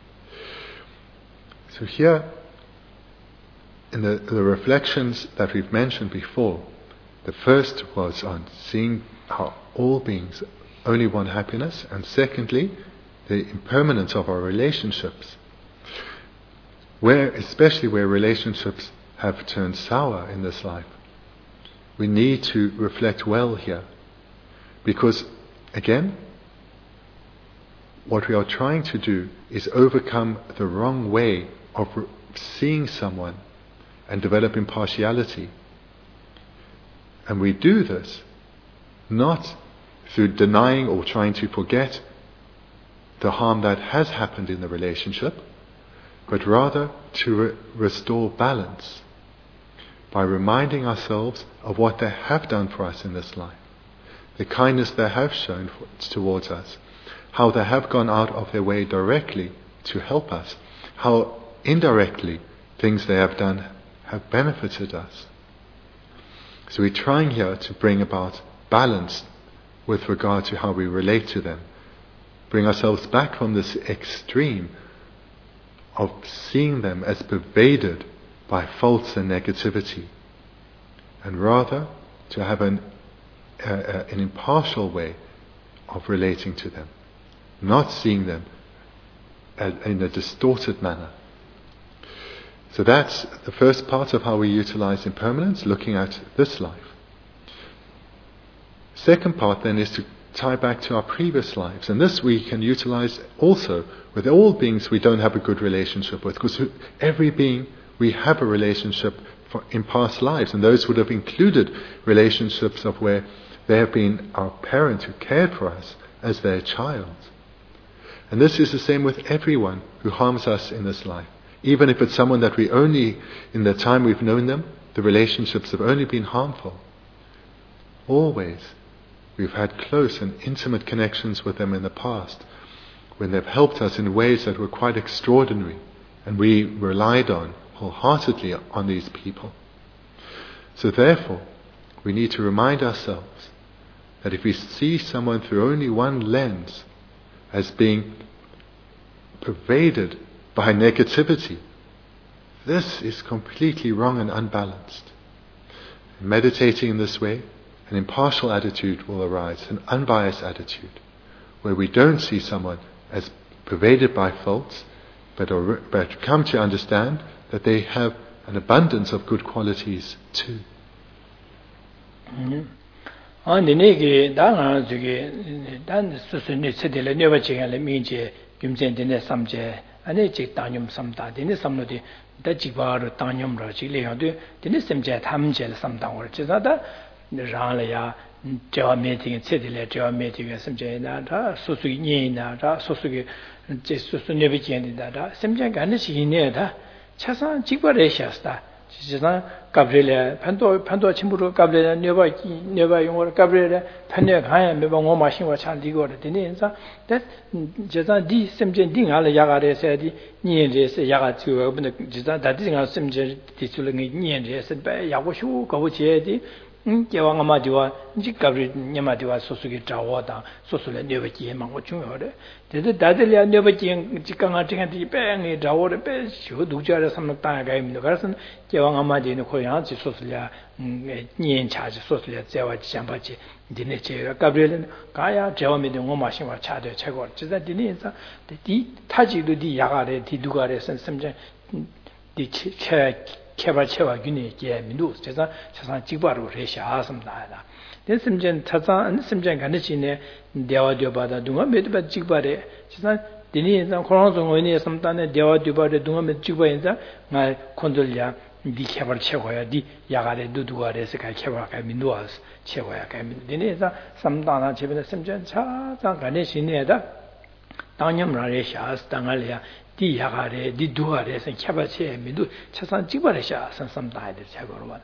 So here, in the, the reflections that we've mentioned before, the first was on seeing how all beings only want happiness, and secondly, the impermanence of our relationships. Where, especially where relationships have turned sour in this life, we need to reflect well here. Because, again, what we are trying to do is overcome the wrong way of re- seeing someone and develop impartiality. And we do this not through denying or trying to forget the harm that has happened in the relationship, but rather to re- restore balance by reminding ourselves of what they have done for us in this life, the kindness they have shown for, towards us, how they have gone out of their way directly to help us, how indirectly things they have done have benefited us. So we're trying here to bring about balance with regard to how we relate to them. Bring ourselves back from this extreme of seeing them as pervaded by faults and negativity, and rather to have an, uh, uh, an impartial way of relating to them, not seeing them uh, in a distorted manner. So that's the first part of how we utilize impermanence, looking at this life. Second part then is to tie back to our previous lives, and this we can utilize also with all beings we don't have a good relationship with, because every being we have a relationship for, in past lives, and those would have included relationships of where they have been our parent who cared for us as their child. And this is the same with everyone who harms us in this life. Even if it's someone that we only, in the time we've known them, the relationships have only been harmful. Always, we've had close and intimate connections with them in the past, when they've helped us in ways that were quite extraordinary, and we relied on wholeheartedly on these people. So therefore, we need to remind ourselves that if we see someone through only one lens, as being pervaded by negativity, this is completely wrong and unbalanced. Meditating in this way, an impartial attitude will arise, an unbiased attitude, where we don't see someone as pervaded by faults, but, are, but come to understand that they have an abundance of good qualities too. Mm-hmm. Andige danga zuge dan susune sedele nyoba chingale minje gyumjen dine samje ane chik tanyum samta dine samnodi da jibaru tanyum ra chile yode dine semje thamje samta or chizada rala ya jawa meeting sedele jawa meeting semje na da susu nyi na da susu ge je susu nyoba chingde da semje gan chi ne da chasan jibare shasta 지상 가브리엘에 판도 판도 친구로 가브리엘에 네바 네바 용어 가브리엘에 판에 가야 매번 뭐 마신과 찬디고 되니 인사 that 지상 디 셈제 딩알 야가레세디 니엔레세 야가치고 근데 지상 다디가 셈제 디출링이 니엔레세 배 야고슈 거부제디 음 개왕아마디와 지 가브리 냐마디와 소수기 자와다 소수레 네바지에 망고 중요하래 데데 다들이야 네바지 지강아 지간디 배에 자워레 배 쇼두자레 삼나타가 가입니다 그래서 개왕아마디는 고향지 소수랴 니엔차지 소수랴 제와지 잠바지 디네체가 가브리엘은 가야 제와미데 오마신과 차대 최고 지자 디네사 디 타지도 디 야가레 디 두가레 선sem제 디체 개발체와 균이 개민도 제가 세상 직바로 레샤하습니다. 됐음전 타자 심전 간지네 대화되어봐다 동안 매도 직바래 세상 디니상 코로나종 원인의 섬단에 대화되어봐다 동안 매 직바인자 말 콘돌랴 디 개발 최고야 디 야가래 두두가래서 가 개발가 민도와서 최고야 가 민도네자 삼다나 제베나 심전 차장 간에 신내다 당념라래 샤스 당할이야 디 야가래 디 두가래서 개발 최 민도 차산 찍발래 샤 삼삼다이들 최고로 봐.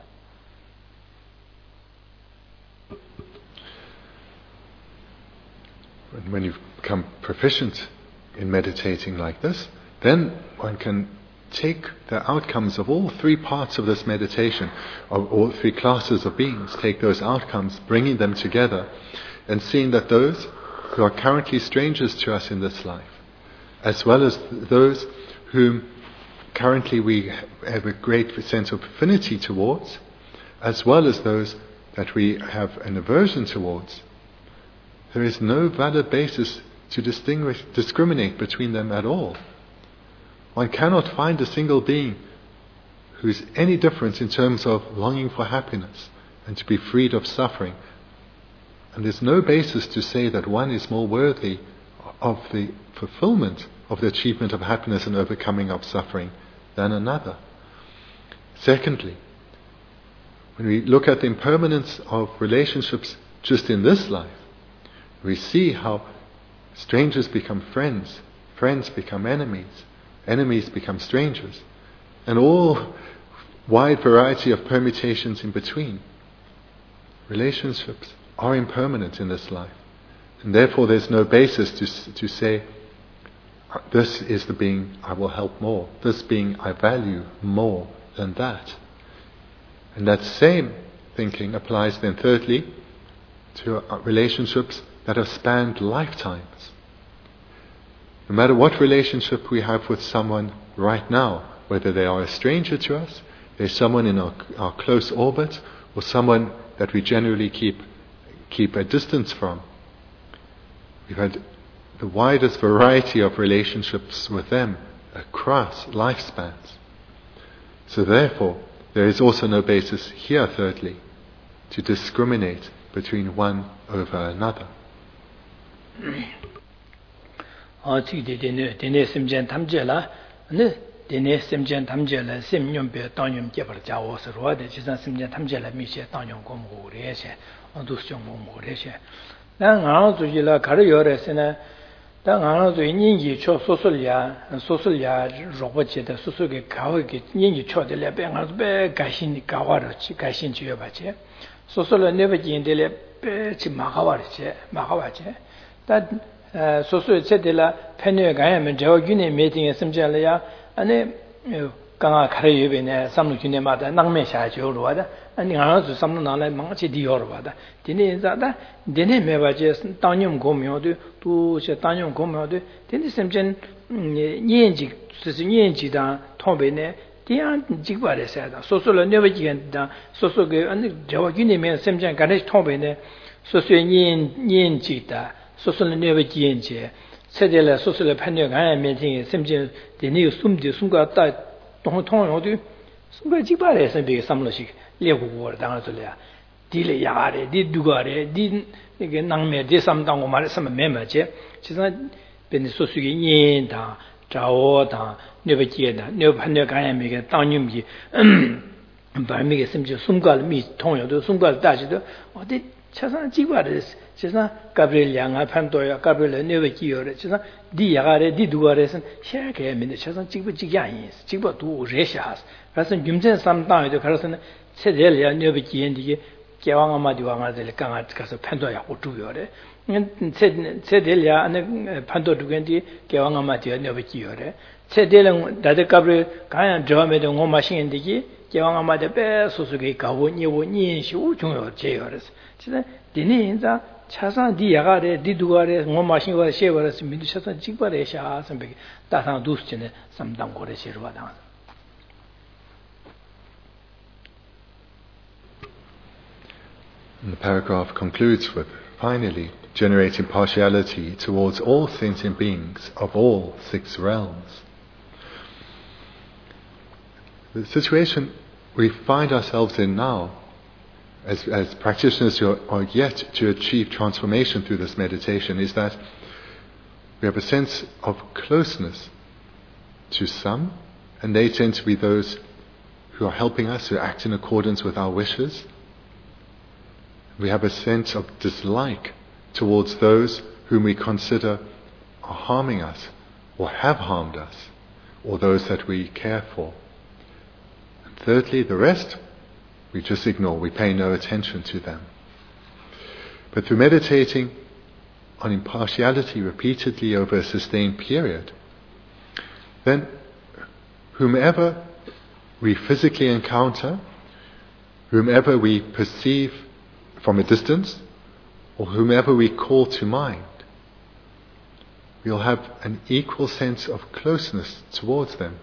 When you become proficient in meditating like this, then one can take the outcomes of all three parts of this meditation, of all three classes of beings, take those outcomes, bringing them together, and seeing that those who are currently strangers to us in this life, as well as those whom currently we have a great sense of affinity towards, as well as those that we have an aversion towards, there is no valid basis to distinguish, discriminate between them at all. One cannot find a single being who is any different in terms of longing for happiness and to be freed of suffering. And there's no basis to say that one is more worthy of the fulfillment of the achievement of happiness and overcoming of suffering than another. Secondly, when we look at the impermanence of relationships just in this life, we see how strangers become friends, friends become enemies, enemies become strangers, and all wide variety of permutations in between. Relationships are impermanent in this life, and therefore there's no basis to to say, this is the being I will help more, this being I value more than that. And that same thinking applies then thirdly to relationships that have spanned lifetimes. No matter what relationship we have with someone right now, whether they are a stranger to us, they're someone in our, our close orbit, or someone that we generally keep keep a distance from, we've had the widest variety of relationships with them across lifespans. So therefore, there is also no basis here, thirdly, to discriminate between one over another. 아, 지금 되네, 되네 심전 탐제라, 네, 되네 심전 탐제라, 심념배 당념 개발 자워서로 돼, 지산 심전 탐제라 미세 당념 공부래세, 어두스정 공부래세. 난 알아주지라 가르여래서는 당 알아주 인지 초 소설이야, 소설이야 로봇제다 소설게 가오게 인지 초들래 배가서 배 가신 가와르치 가신 주여 봐지. 소설은 내버진들래 배치 마가와르치 마가와지. 다 소소에 제들라 팬에 가야면 저 균의 미팅에 심지어야 아니 강아 가려예베네 삼루균에마다 낭매샤죠 로와다 아니 알아서 삼루 나래 망치 디어로와다 디네 자다 디네 매바제 땅념 고묘도 또저 땅념 고묘도 디네 심전 년지 스스 년지다 통배네 디안 직발에서다 소소를 내버지겠다 소소게 아니 저 균의 심전 가래 통배네 소소의 년 년지다 소소는 내가 지엔제 세대라 소소를 판결 가야 면ting 심지 되니 숨지 숨가 따 동통어도 숨가 지발에서 비게 삼로식 레고고 당하들이야 디레 야가래 디 두가래 디 이게 낭매 디 삼당고 말했으면 매매제 지선 변이 소수기 년다 자오다 내가 지에다 내가 판결 가야 미게 땅님지 밤이게 심지 숨갈 미 통여도 숨갈 따지도 어디 차상 지발에 지선 가브리엘 양아 판도야 가브리엘 네베기요레 지선 디 야가레 디 두가레선 샤게 민데 차상 지부 지야인 지부 두 레샤스 그래서 김전 삼당에도 그래서는 세델이야 네베기엔디게 개왕아마디 왕아들 강아 가서 판도야 오주요레 세 세델이야 안에 판도 두겐디 개왕아마디 네베기요레 세델은 다데 가브리엘 가야 저메도 고마신엔디기 개왕아마데 빼 소수게 가고 니고 니시 우중요 제요레스 지선 디니인자 차상 디야가레 디두가레 고마신과 셰버레스 민두 차상 직발에샤 선배 다상 두스진에 삼당고레 시르바당. The paragraph concludes with finally generating partiality towards all sentient beings of all six realms. The situation we find ourselves in now, As, as practitioners who are yet to achieve transformation through this meditation, is that we have a sense of closeness to some, and they tend to be those who are helping us, who act in accordance with our wishes. We have a sense of dislike towards those whom we consider are harming us, or have harmed us, or those that we care for. And thirdly, the rest, we just ignore, we pay no attention to them. But through meditating on impartiality repeatedly over a sustained period, then whomever we physically encounter, whomever we perceive from a distance, or whomever we call to mind, we'll have an equal sense of closeness towards them.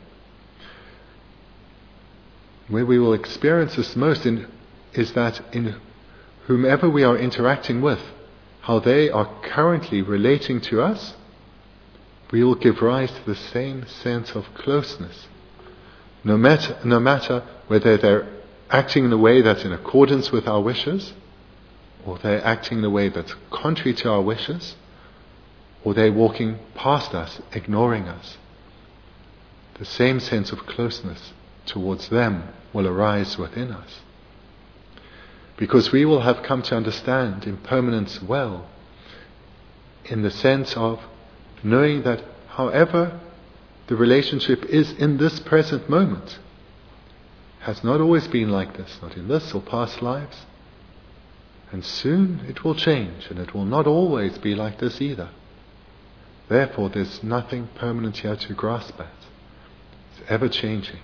Where we will experience this most in, is that in whomever we are interacting with, how they are currently relating to us, we will give rise to the same sense of closeness. No matter, no matter whether they're acting in a way that's in accordance with our wishes, or they're acting in a way that's contrary to our wishes, or they're walking past us, ignoring us. The same sense of closeness towards them will arise within us. Because we will have come to understand impermanence well, in the sense of knowing that however the relationship is in this present moment, has not always been like this, not in this or past lives, and soon it will change, and it will not always be like this either. Therefore, there's nothing permanent here to grasp at. It's ever changing.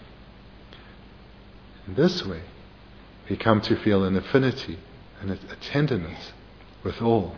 In this way, we come to feel an affinity and a tenderness with all.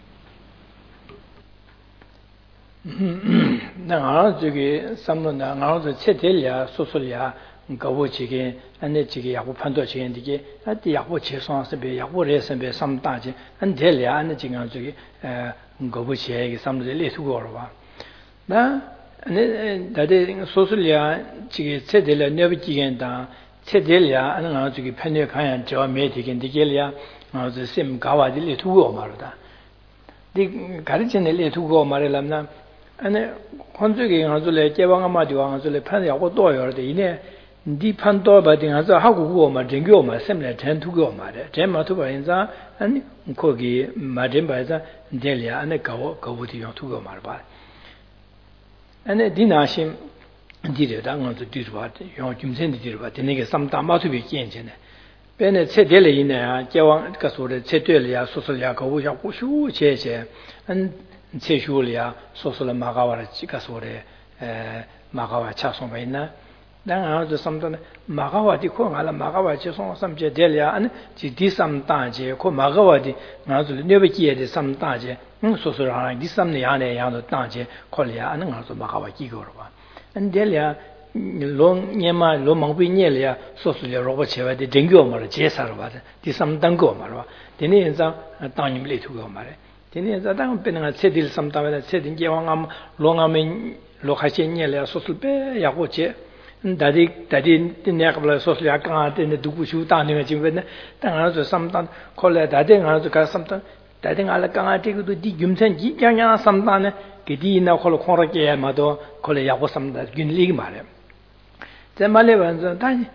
gawo chige ane chige yabu pando chige dige ati yabu cheson sebe yabu re sebe samda je an de ya ane jinga chige gawo chige samde le su go ba na ane dade sosulya chige chedele nebi chige da chedele ane nga chige pende khan jo me dige dige ya nga zo sim gawa de le tu go ma da di 가르치는 le tu go ma re lamna ane kon주게 nga zo le 제방아 마디 와 nga zo le 판 야고 또 요 de 이네 니 판도 바딩아서 하고 그거 말 쟁겨 말 셈래 전투고 말에 제마도 바인자 아니 거기 마딘 바이자 델리아 안에 가고 가고디 투고 말 봐. 안에 디나심 디르다 응어도 디르바 요 김센디 디르바 되게 삼다 마투비 괜찮네. 배네 체델에 있네. 제왕 가소래 체del이야 소설이야 가고야 고슈 제제 안 체슈리아 소설을 마가와라 지가소래 에 마가와 차송바 있나 당아도 삼던 마가와디 코가라 마가와지 송삼제 델이야 아니 지디 삼다제 코 마가와디 나도 네베기에데 삼다제 응 소소라나 디삼네 야네 야도 다제 콜리아 아는 가서 마가와기 거봐 안델이야 롱 녀마 로망비 녀리야 소소려 로버 제와디 댕겨 말아 제사로 봐다 디삼단 거 말아 디네 인자 땅님 레투고 말아 디네 인자 땅 빼는 세딜 삼다베다 세딘 제왕암 롱암인 로카시 녀리야 소소베 야고제 다디 다디 내가블 소설 약간 때는 누구 주다는 지금은 당하서 삼단 콜레 다디 가서 가 삼단 다디 알아 강아티도 디 김선 지장야 삼단에 기디나 콜 코르게 마도 콜레 야고 삼단 균리 말해 제 말에 완전 다니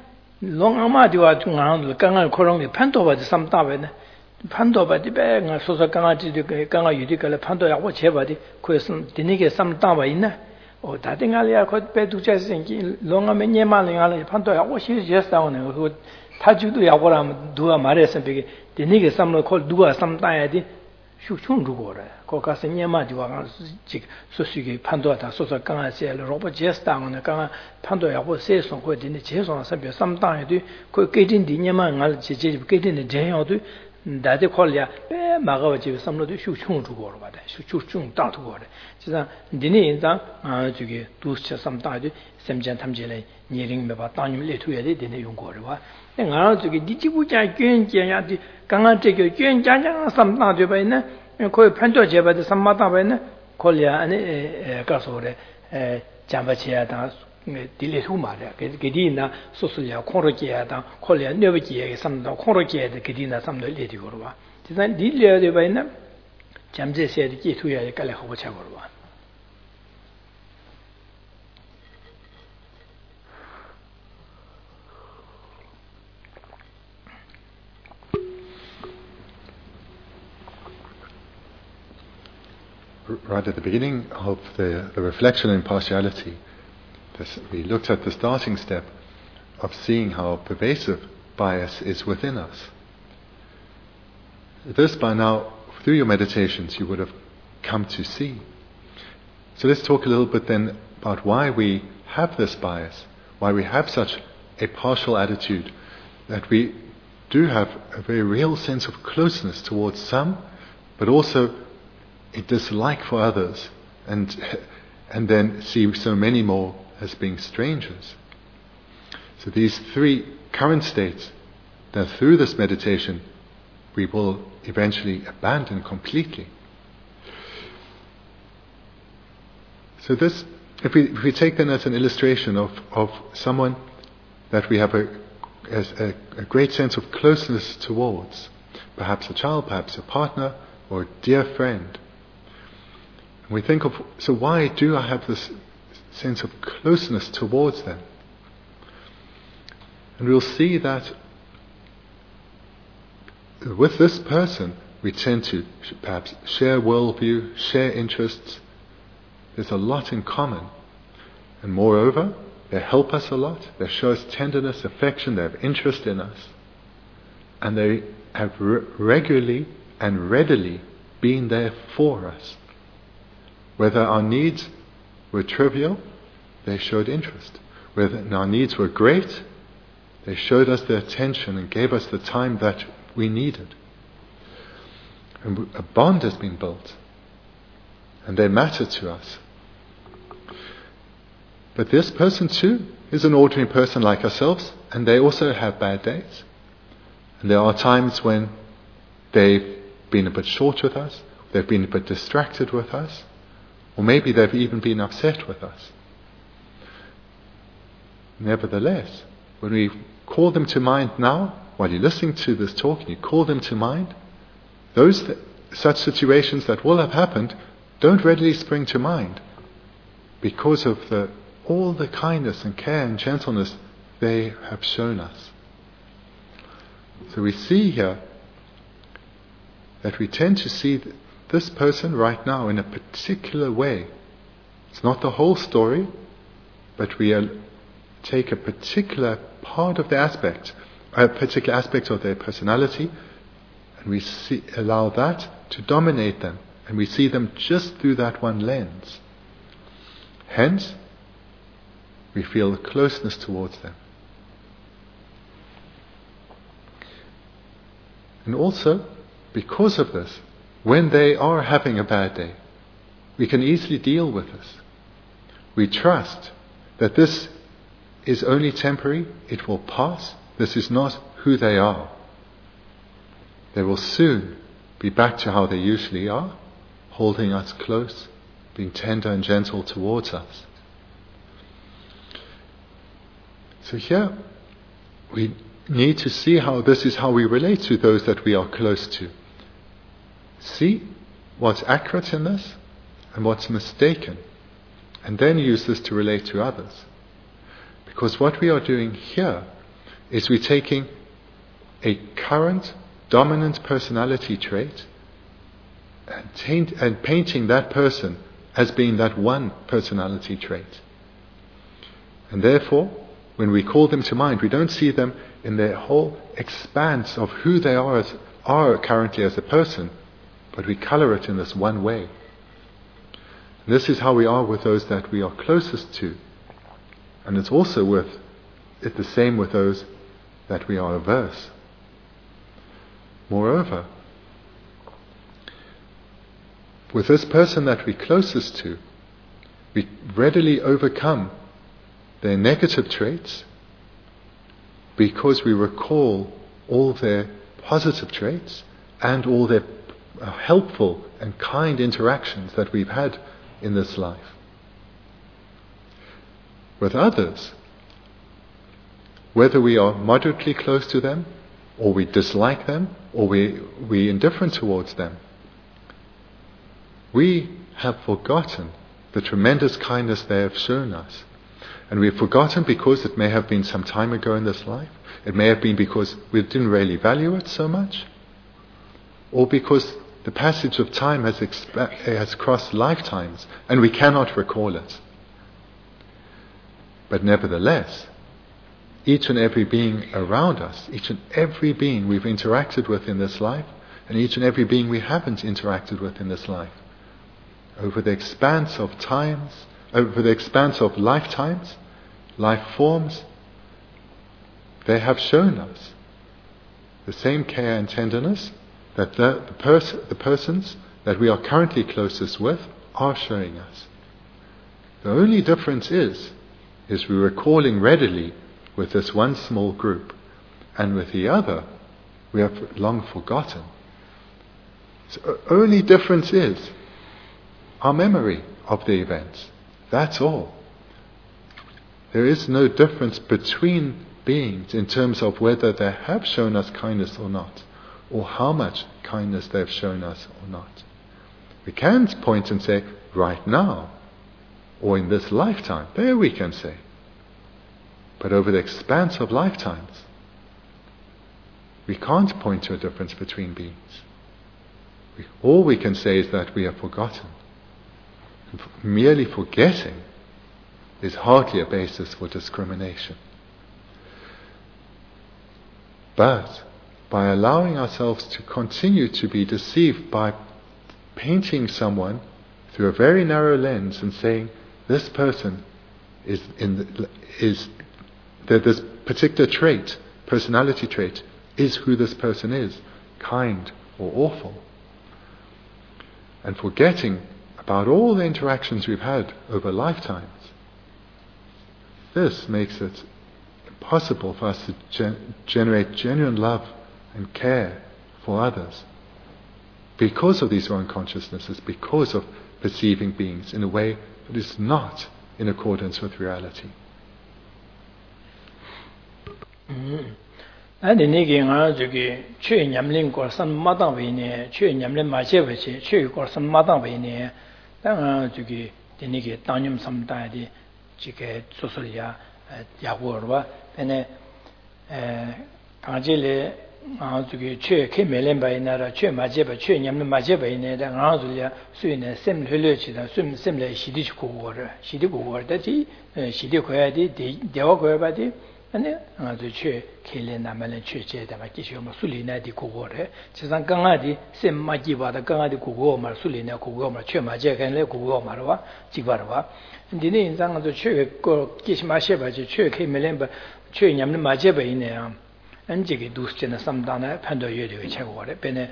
롱아마디와 중앙을 강아 코롱이 판도바지 삼다베네 판도바디 배가 소설 강아지도 강아 유디가 판도 야고 제바디 그래서 디니게 삼다바 있나 어 다딩알이야 곧 배두자생기 롱아메 녀말링알 판도야 오시 제스다오네 그 타주도 야고라면 누가 말해서 되게 되게 삼로 콜 누가 삼다야디 슈충 누고래 거가서 녀마디와 지 소수기 판도다 소소 강아세 로버 제스다오네 강아 판도야 고 세송 고 되네 제송 삼비 삼다야디 그 깨진디 녀마알 제제 깨진데 제요도 다데 콜이야 배 마가와지 삼로도 슈충 주고로 받아 슈충 따두고래 진짜 니네 인자 아 저기 두스 삼다지 샘전 탐제래 니링 메바 땅님 레투야데 되네 용고를 봐 내가 저기 니지부자 괜찮야디 강한 저기 괜찮냐 삼다지 바이네 거기 편도 제바데 삼마다 바이네 콜이야 아니 가서래 에 잠바치야다 딜레투 말이야. 그디나 소소야 코로게야다. 콜리아 네버기에 삼다 코로게에 그디나 삼도 레디고로 봐. 진짜 딜레에 바이나 잠제세에 기투야 깔래 하고 차고로 봐. right at the beginning of the, the reflection on impartiality, this, we looked at the starting step of seeing how pervasive bias is within us. This, by now, through your meditations, you would have come to see. So let's talk a little bit then about why we have this bias, why we have such a partial attitude, that we do have a very real sense of closeness towards some, but also a dislike for others, and and then see so many more as being strangers. So these three current states that through this meditation we will eventually abandon completely. So this, if we, if we take then as an illustration of, of someone that we have a, as a, a great sense of closeness towards, perhaps a child, perhaps a partner, or a dear friend. And we think of, so why do I have this sense of closeness towards them? And we'll see that with this person we tend to perhaps share worldview, share interests. There's a lot in common. And moreover, they help us a lot. They show us tenderness, affection, they have interest in us. And they have re- regularly and readily been there for us. Whether our needs were trivial, they showed interest. Whether our needs were great, they showed us their attention and gave us the time that we needed. And a bond has been built. And they matter to us. But this person too is an ordinary person like ourselves, and they also have bad days. And there are times when they've been a bit short with us, they've been a bit distracted with us, or maybe they've even been upset with us. Nevertheless, when we call them to mind now, while you're listening to this talk, and you call them to mind, those th- such situations that will have happened don't readily spring to mind because of the all the kindness and care and gentleness they have shown us. So we see here that we tend to see th- this person right now in a particular way. It's not the whole story, but we uh, take a particular part of the aspect, a particular aspect of their personality, and we see, allow that to dominate them, and we see them just through that one lens. Hence, we feel a closeness towards them. And also, because of this, when they are having a bad day, we can easily deal with this. We trust that this is only temporary, it will pass, this is not who they are. They will soon be back to how they usually are, holding us close, being tender and gentle towards us. So here, we need to see how this is how we relate to those that we are close to. See what's accurate in this and what's mistaken, and then use this to relate to others. Because what we are doing here is we're taking a current dominant personality trait and, taint, and painting that person as being that one personality trait. And therefore, when we call them to mind, we don't see them in their whole expanse of who they are as are currently as a person, but we colour it in this one way. And this is how we are with those that we are closest to. And it's also with it the same with those that we are averse. Moreover, with this person that we're closest to, we readily overcome their negative traits because we recall all their positive traits and all their helpful and kind interactions that we've had in this life. With others, whether we are moderately close to them, or we dislike them, or we, we're indifferent towards them, we have forgotten the tremendous kindness they have shown us. And we've forgotten because it may have been some time ago in this life, it may have been because we didn't really value it so much, or because The passage of time has, exp- has crossed lifetimes, and we cannot recall it. But nevertheless, each and every being around us, each and every being we've interacted with in this life, and each and every being we haven't interacted with in this life, over the expanse of times, over the expanse of lifetimes, life forms, they have shown us the same care and tenderness that the, the, pers- the persons that we are currently closest with are showing us. The only difference is, is we're recalling readily with this one small group, and with the other, we have long forgotten. So the only difference is our memory of the events. That's all. There is no difference between beings in terms of whether they have shown us kindness or not, or how much kindness they've shown us or not. We can point and say, right now, or in this lifetime, there we can say. But over the expanse of lifetimes, we can't point to a difference between beings. We, all we can say is that we have forgotten. And f- merely forgetting is hardly a basis for discrimination. But by allowing ourselves to continue to be deceived by painting someone through a very narrow lens and saying this person is in the, is that this particular trait, personality trait, is who this person is, kind or awful, and forgetting about all the interactions we've had over lifetimes, this makes it impossible for us to gen- generate genuine love and care for others because of these wrong consciousnesses, because of perceiving beings in a way that is not in accordance with reality. 아니 네게 가 저기 최 냠린 거선 마당 외에 최 냠린 마제베지 최 거선 마당 외에 당 저기 네게 당님 삼다디 지게 소설이야 야고르와 베네 에 강제레 아 저기 최 케멜렌바이나라 최 마제베 최 냠린 마제베네 당 아줄이야 수인의 셈 흘려지다 셈 셈레 시디치 고고르 시디 고고르다지 시디 고야디 대와 고야바디 아니 아주 최 켈레나말은 최제다가 기시오마 술리나디 고고래 지상 강아디 셈마기바다 강아디 고고마 술리나 고고마 최마제 간래 고고마와 지바르와 근데 인상도 최고 기시마셰바지 최 켈멜렘바 최 냠는 마제바 있네요 안지게 두스제나 삼다나 판도여되게 최고래 베네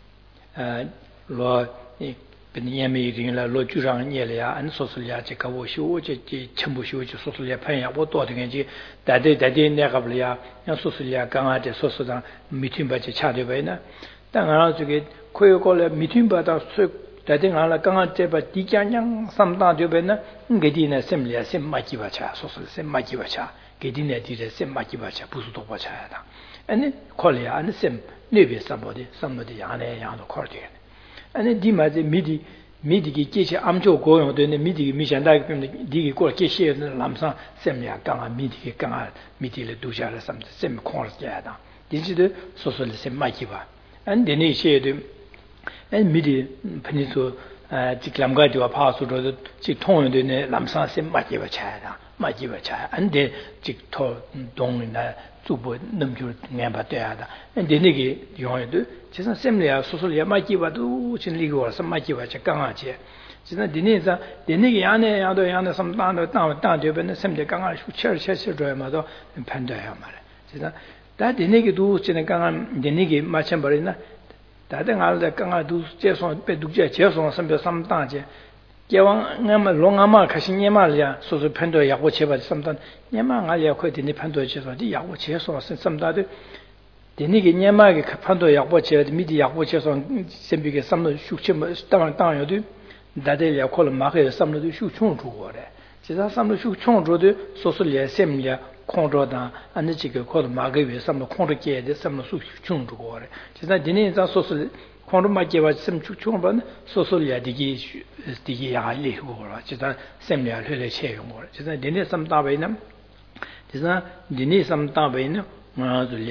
아로이 베니야미리라 로주랑 예래야 안 소설이야 제가 오시오 제 전부시오 제 소설이야 판야 뭐 도되게지 다데 다데 내가블이야 야 소설이야 강아데 소설당 미팅바지 차대베나 땅아 저기 코요콜레 미팅바다 다데 알아 강아데 바 디장냥 삼다되베나 게디네 셈리야 셈마기바차 소설 셈마기바차 게디네 디레 셈마기바차 부수도 바차야다 아니 콜이야 아니 셈 네베 삼보디 삼보디 안에 양도 콜게 아니 디마제 미디 미디기 계시 암조 고용되네 미디기 미션다기 때문에 디기 고 계시는 남상 셈이야 강아 미디기 강아 미디를 두자를 삼 셈 콘스야다 디지도 소설 셈 마기바 안 데니 시에도 안 미디 페니소 아 직람가디와 파수도 직 통용되네 남상 셈 마기바 차야다 마기바 차 안데 직토 동이나 주보 넘줄 member 돼야다. 근데 이게 용어도 진짜 셈이야 소설이야 마기바도 진리고 삼마기바 강아지. 진짜 디네자 디네게 안에 야도 안에 삼단도 땅 땅되면 셈데 강아 슈처처처 줘야마도 판다야 말이야. 진짜 다 디네게도 진짜 강아 디네게 마찬 버리나 다들 알다 강아도 제손 배둑제 제손 선배 삼단제 개왕 내가 롱아마 가신예말이야 소소 편도 약고 제발 삼단 예마 알야 코디니 편도 제소디 약고 제소 삼다데 데니게 예마게 편도 약고 제디 미디 약고 제소 셈비게 삼도 슈체 땅 땅여도 다데 약콜 마게 삼도 슈총 주고래 제가 삼도 슈총 주도 소소리에 셈리야 콘로다 아니 지게 콜 마게 위 삼도 콘르게데 삼도 슈총 주고래 제가 데니자 소소 콘르마게와 셈축충반 소소리아 디기 디기 야리 고라 진짜 셈리아 흘레 체용고 진짜 디네 삼다베나 진짜 디네 삼다베나 마줄이야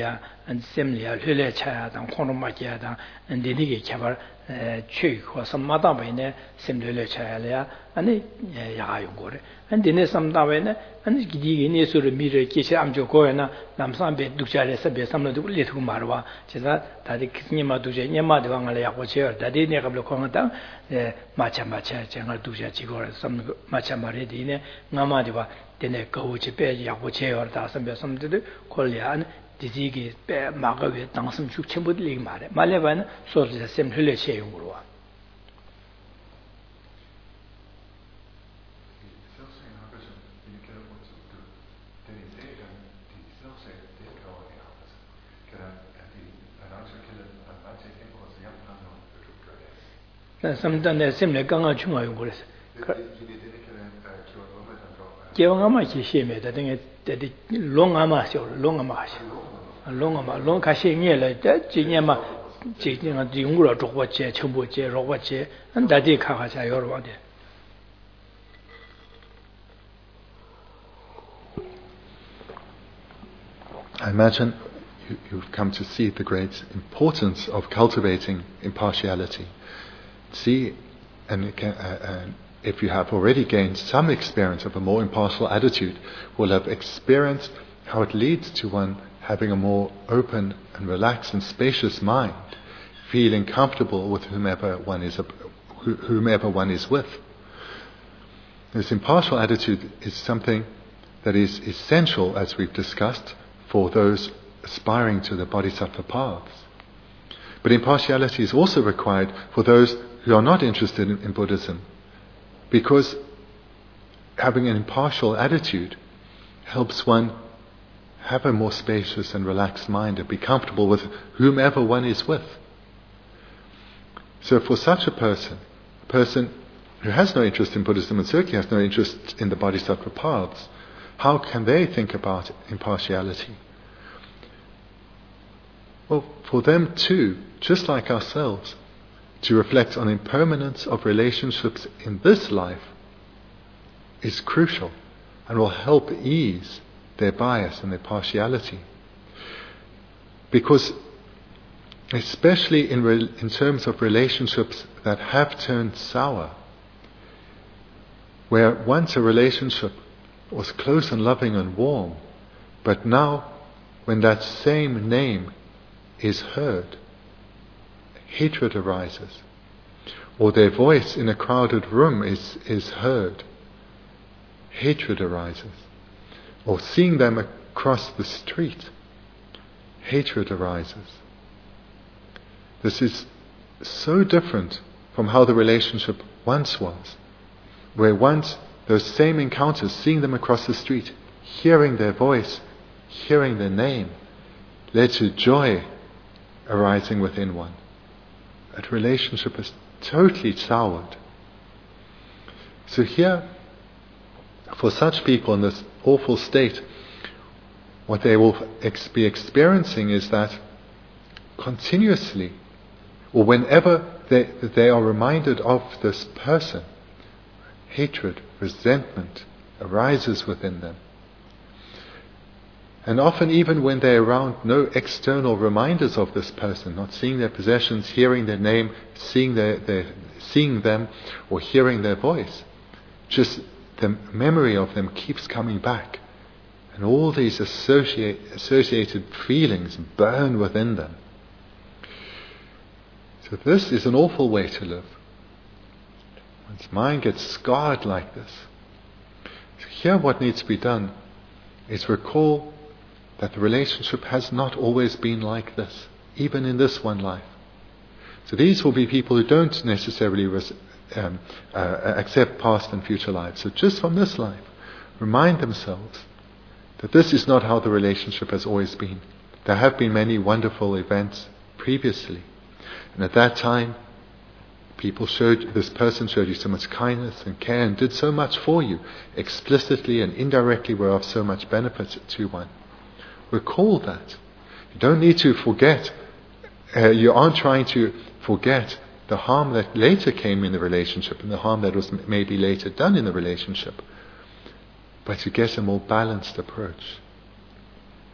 and Simlia, Lule Chad, and Konomakia, and the Nigi Kavar, Chuk, or some Madamine, Simlule Chalia, and Yayungore. And the Nesam Davene, and Gini Sur Mira Kisha Amjokoena, Namsambe, Duchare, some little Marwa, Chesa, that the Kisnima Duja, Yama, the Wangalia, that they never look on the Macha Macha, Changal Duja Chigor, some Macha Maridine, Namadiva, then go to pay Yakuche or Tasam, some to do, Kolian. Dizigi Magawe Dansam Chukchimud Ligmare, Malevan, so the same Hulache Urua. Sometimes similar Ganga Chunga Uris. Giovanama Shime, I think it's long amas or long amas. Long long cashing like that, Jinema, Jing and the Ungura to watch a Chumbuche, Rowache, and Daddy Kahasa or what. I imagine you, you've come to see the great importance of cultivating impartiality. See, and, it can, uh, and if you have already gained some experience of a more impartial attitude, will have experienced how it leads to one having a more open and relaxed and spacious mind, feeling comfortable with whomever one is, whomever one is with. This impartial attitude is something that is essential, as we've discussed, for those aspiring to the bodhisattva paths. But impartiality is also required for those who are not interested in, in Buddhism, because having an impartial attitude helps one have a more spacious and relaxed mind and be comfortable with whomever one is with. So for such a person, a person who has no interest in Buddhism and certainly has no interest in the bodhisattva paths, how can they think about impartiality? Well, for them too, just like ourselves, to reflect on impermanence of relationships in this life is crucial and will help ease their bias and their partiality. Because especially in re- in terms of relationships that have turned sour, where once a relationship was close and loving and warm, but now when that same name is heard, hatred arises, or their voice in a crowded room is, is heard, hatred arises. Or seeing them across the street, hatred arises. This is so different from how the relationship once was, where once those same encounters, seeing them across the street, hearing their voice, hearing their name, led to joy arising within one. That relationship is totally soured. So here, for such people in this awful state, what they will ex- be experiencing is that continuously, or whenever they, they are reminded of this person, hatred, resentment arises within them. And often even when they're around no external reminders of this person, not seeing their possessions, hearing their name, seeing their, their seeing them, or hearing their voice, just the memory of them keeps coming back, and all these associate, associated feelings burn within them. So this is an awful way to live. One's mind gets scarred like this. So here what needs to be done is recall that the relationship has not always been like this, even in this one life. So these will be people who don't necessarily res- Um, uh, accept past and future lives. So just from this life, remind themselves that this is not how the relationship has always been. There have been many wonderful events previously, and at that time, people showed, this person showed you so much kindness and care and did so much for you, explicitly and indirectly were of so much benefit to one. Recall that. You don't need to forget. Uh, you aren't trying to forget the harm that later came in the relationship and the harm that was maybe later done in the relationship, but to get a more balanced approach.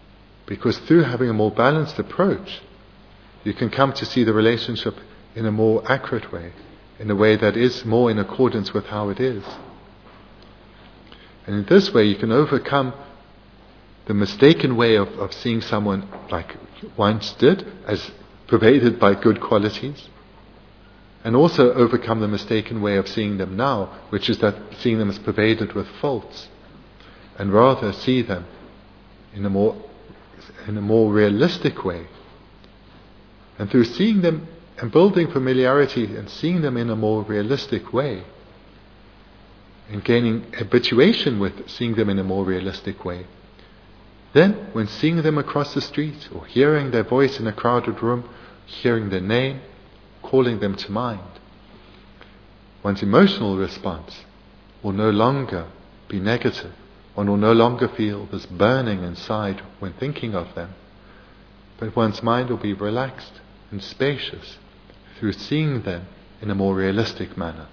Because through having a more balanced approach, you can come to see the relationship in a more accurate way, in a way that is more in accordance with how it is. And in this way you can overcome the mistaken way of, of seeing someone like once did, as pervaded by good qualities, and also overcome the mistaken way of seeing them now, which is that seeing them as pervaded with faults, and rather see them in a more in a more realistic way. And through seeing them and building familiarity and seeing them in a more realistic way, and gaining habituation with seeing them in a more realistic way, then when seeing them across the street or hearing their voice in a crowded room, hearing their name, calling them to mind, one's emotional response will no longer be negative. One will no longer feel this burning inside when thinking of them, but one's mind will be relaxed and spacious through seeing them in a more realistic manner.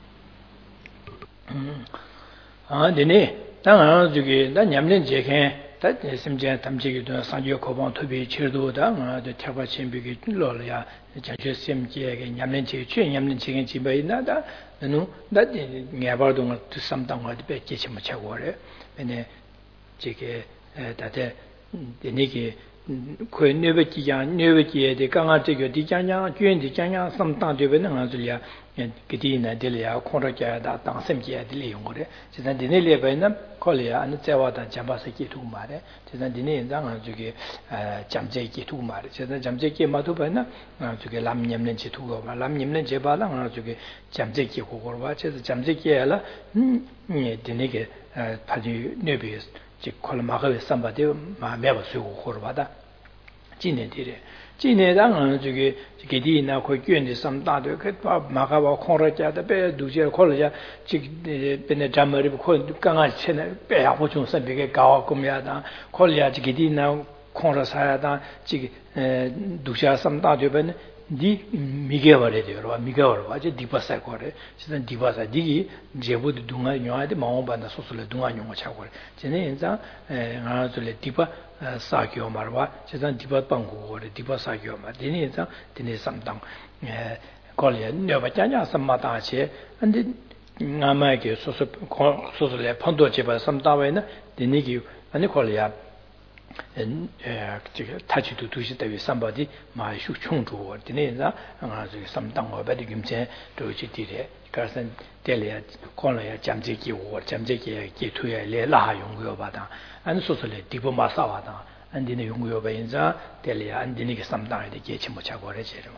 Ah, dine, tang jugi da nyamlen jeken, da simjen tamjigi do sanjo kobon tobi chirdo da nga de thaba chimbi lo ya, jaje simje ge nyamlen che chue nyamlen jeken jibai na da nu da ngebar dong tu samdang wa de be che chim cha gore. 네, 저게 다들 내게 그 네베지야 네베지에 강아 저거 디장냥 주인디장냥 삼당되는 아들이야 그디나 들이야 코로자다 당심지야 들이 용거래 지난 디네레베는 콜이야 안 제와다 잠바세기 두 말에 지난 디네 인장은 저기 잠제기 두 말에 지난 잠제기 마도 봐나 저기 람냠는 지두고 봐 람냠는 제발랑 저기 잠제기 고고로 봐 그래서 잠제기야라 음 디네게 파지 네비스 지 콜마가 삼바데 마메바 쓰고 고르바다 진네디레 진네당은 저기 게디나 그 교인들 삼다도 그 마가바 콩러자다 배 두제 콜러자 지 베네 잠머리 코 강아 체네 배야 보충 선비게 가와 꿈야다 콜야 지게디나 콩러사야다 지 두샤 삼다도 베네 디 미게버레 되어 미게버어 아주 디바사 거래 진짜 디바사 디기 제부도 둥아 녀아데 마음반다 소소레 둥아 녀고 차고 전에 인자 에 나라들레 디바 사교 말와 진짜 디바 방고 거래 디바 사교 말 디니 인자 디니 삼당 에 콜레 녀바 짠자 삼마다체 근데 나마게 소소 소소레 판도 제바 삼다웨나 디니기 아니 콜레야 에 타지도 두시 때에 삼바디 마슈 총주어 디네자 아주 삼당어 바디 김체 도지디레 가선 텔레야 콜레야 잠제기 오 잠제기 기투에 레라 용고요 바다 안 소소레 디보마사와다 안디네 용고요 바인자 텔레야 안디니게 삼당에 되게 침못 차고래 제르모.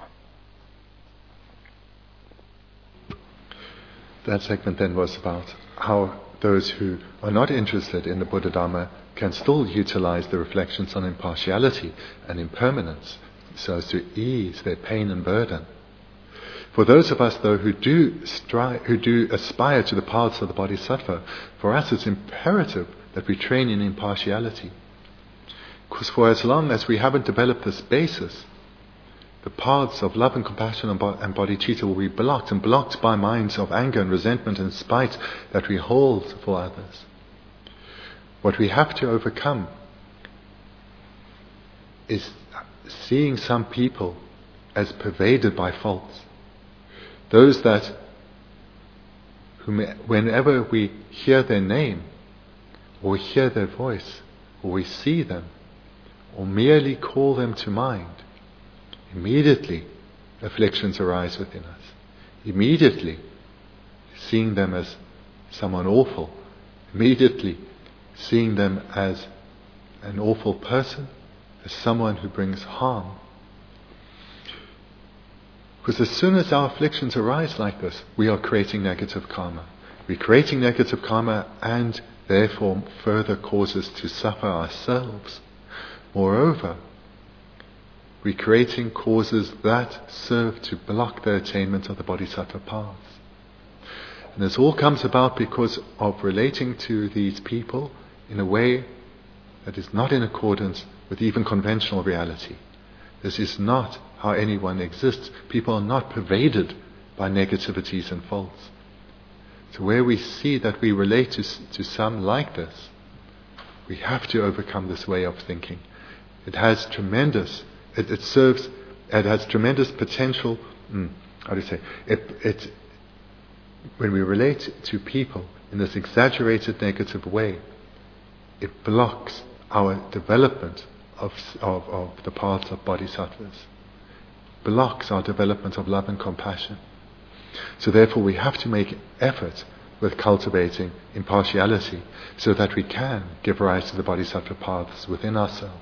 That segment then was about how those who are not interested in the Buddha Dharma can still utilize the reflections on impartiality and impermanence so as to ease their pain and burden. For those of us, though, who do strive, who do aspire to the paths of the Bodhisattva, for us it's imperative that we train in impartiality. Because for as long as we haven't developed this basis, the paths of love and compassion and bodhicitta will be blocked, and blocked by minds of anger and resentment and spite that we hold for others. What we have to overcome is seeing some people as pervaded by faults. Those that, whenever we hear their name, or hear their voice, or we see them, or merely call them to mind, immediately afflictions arise within us. Immediately seeing them as someone awful, immediately seeing them as an awful person, as someone who brings harm. Because as soon as our afflictions arise like this, we are creating negative karma. We're creating negative karma and therefore further causes to suffer ourselves. Moreover, we're creating causes that serve to block the attainment of the bodhisattva paths. And this all comes about because of relating to these people in a way that is not in accordance with even conventional reality. This is not how anyone exists. People are not pervaded by negativities and faults. So where we see that we relate to, to some like this, we have to overcome this way of thinking. It has tremendous, it, it serves, it has tremendous potential, mm, how do you say, it, it, when we relate to people in this exaggerated negative way, it blocks our development of, of, of the paths of bodhisattvas, blocks our development of love and compassion. So therefore we have to make effort with cultivating impartiality so that we can give rise to the bodhisattva paths within ourselves.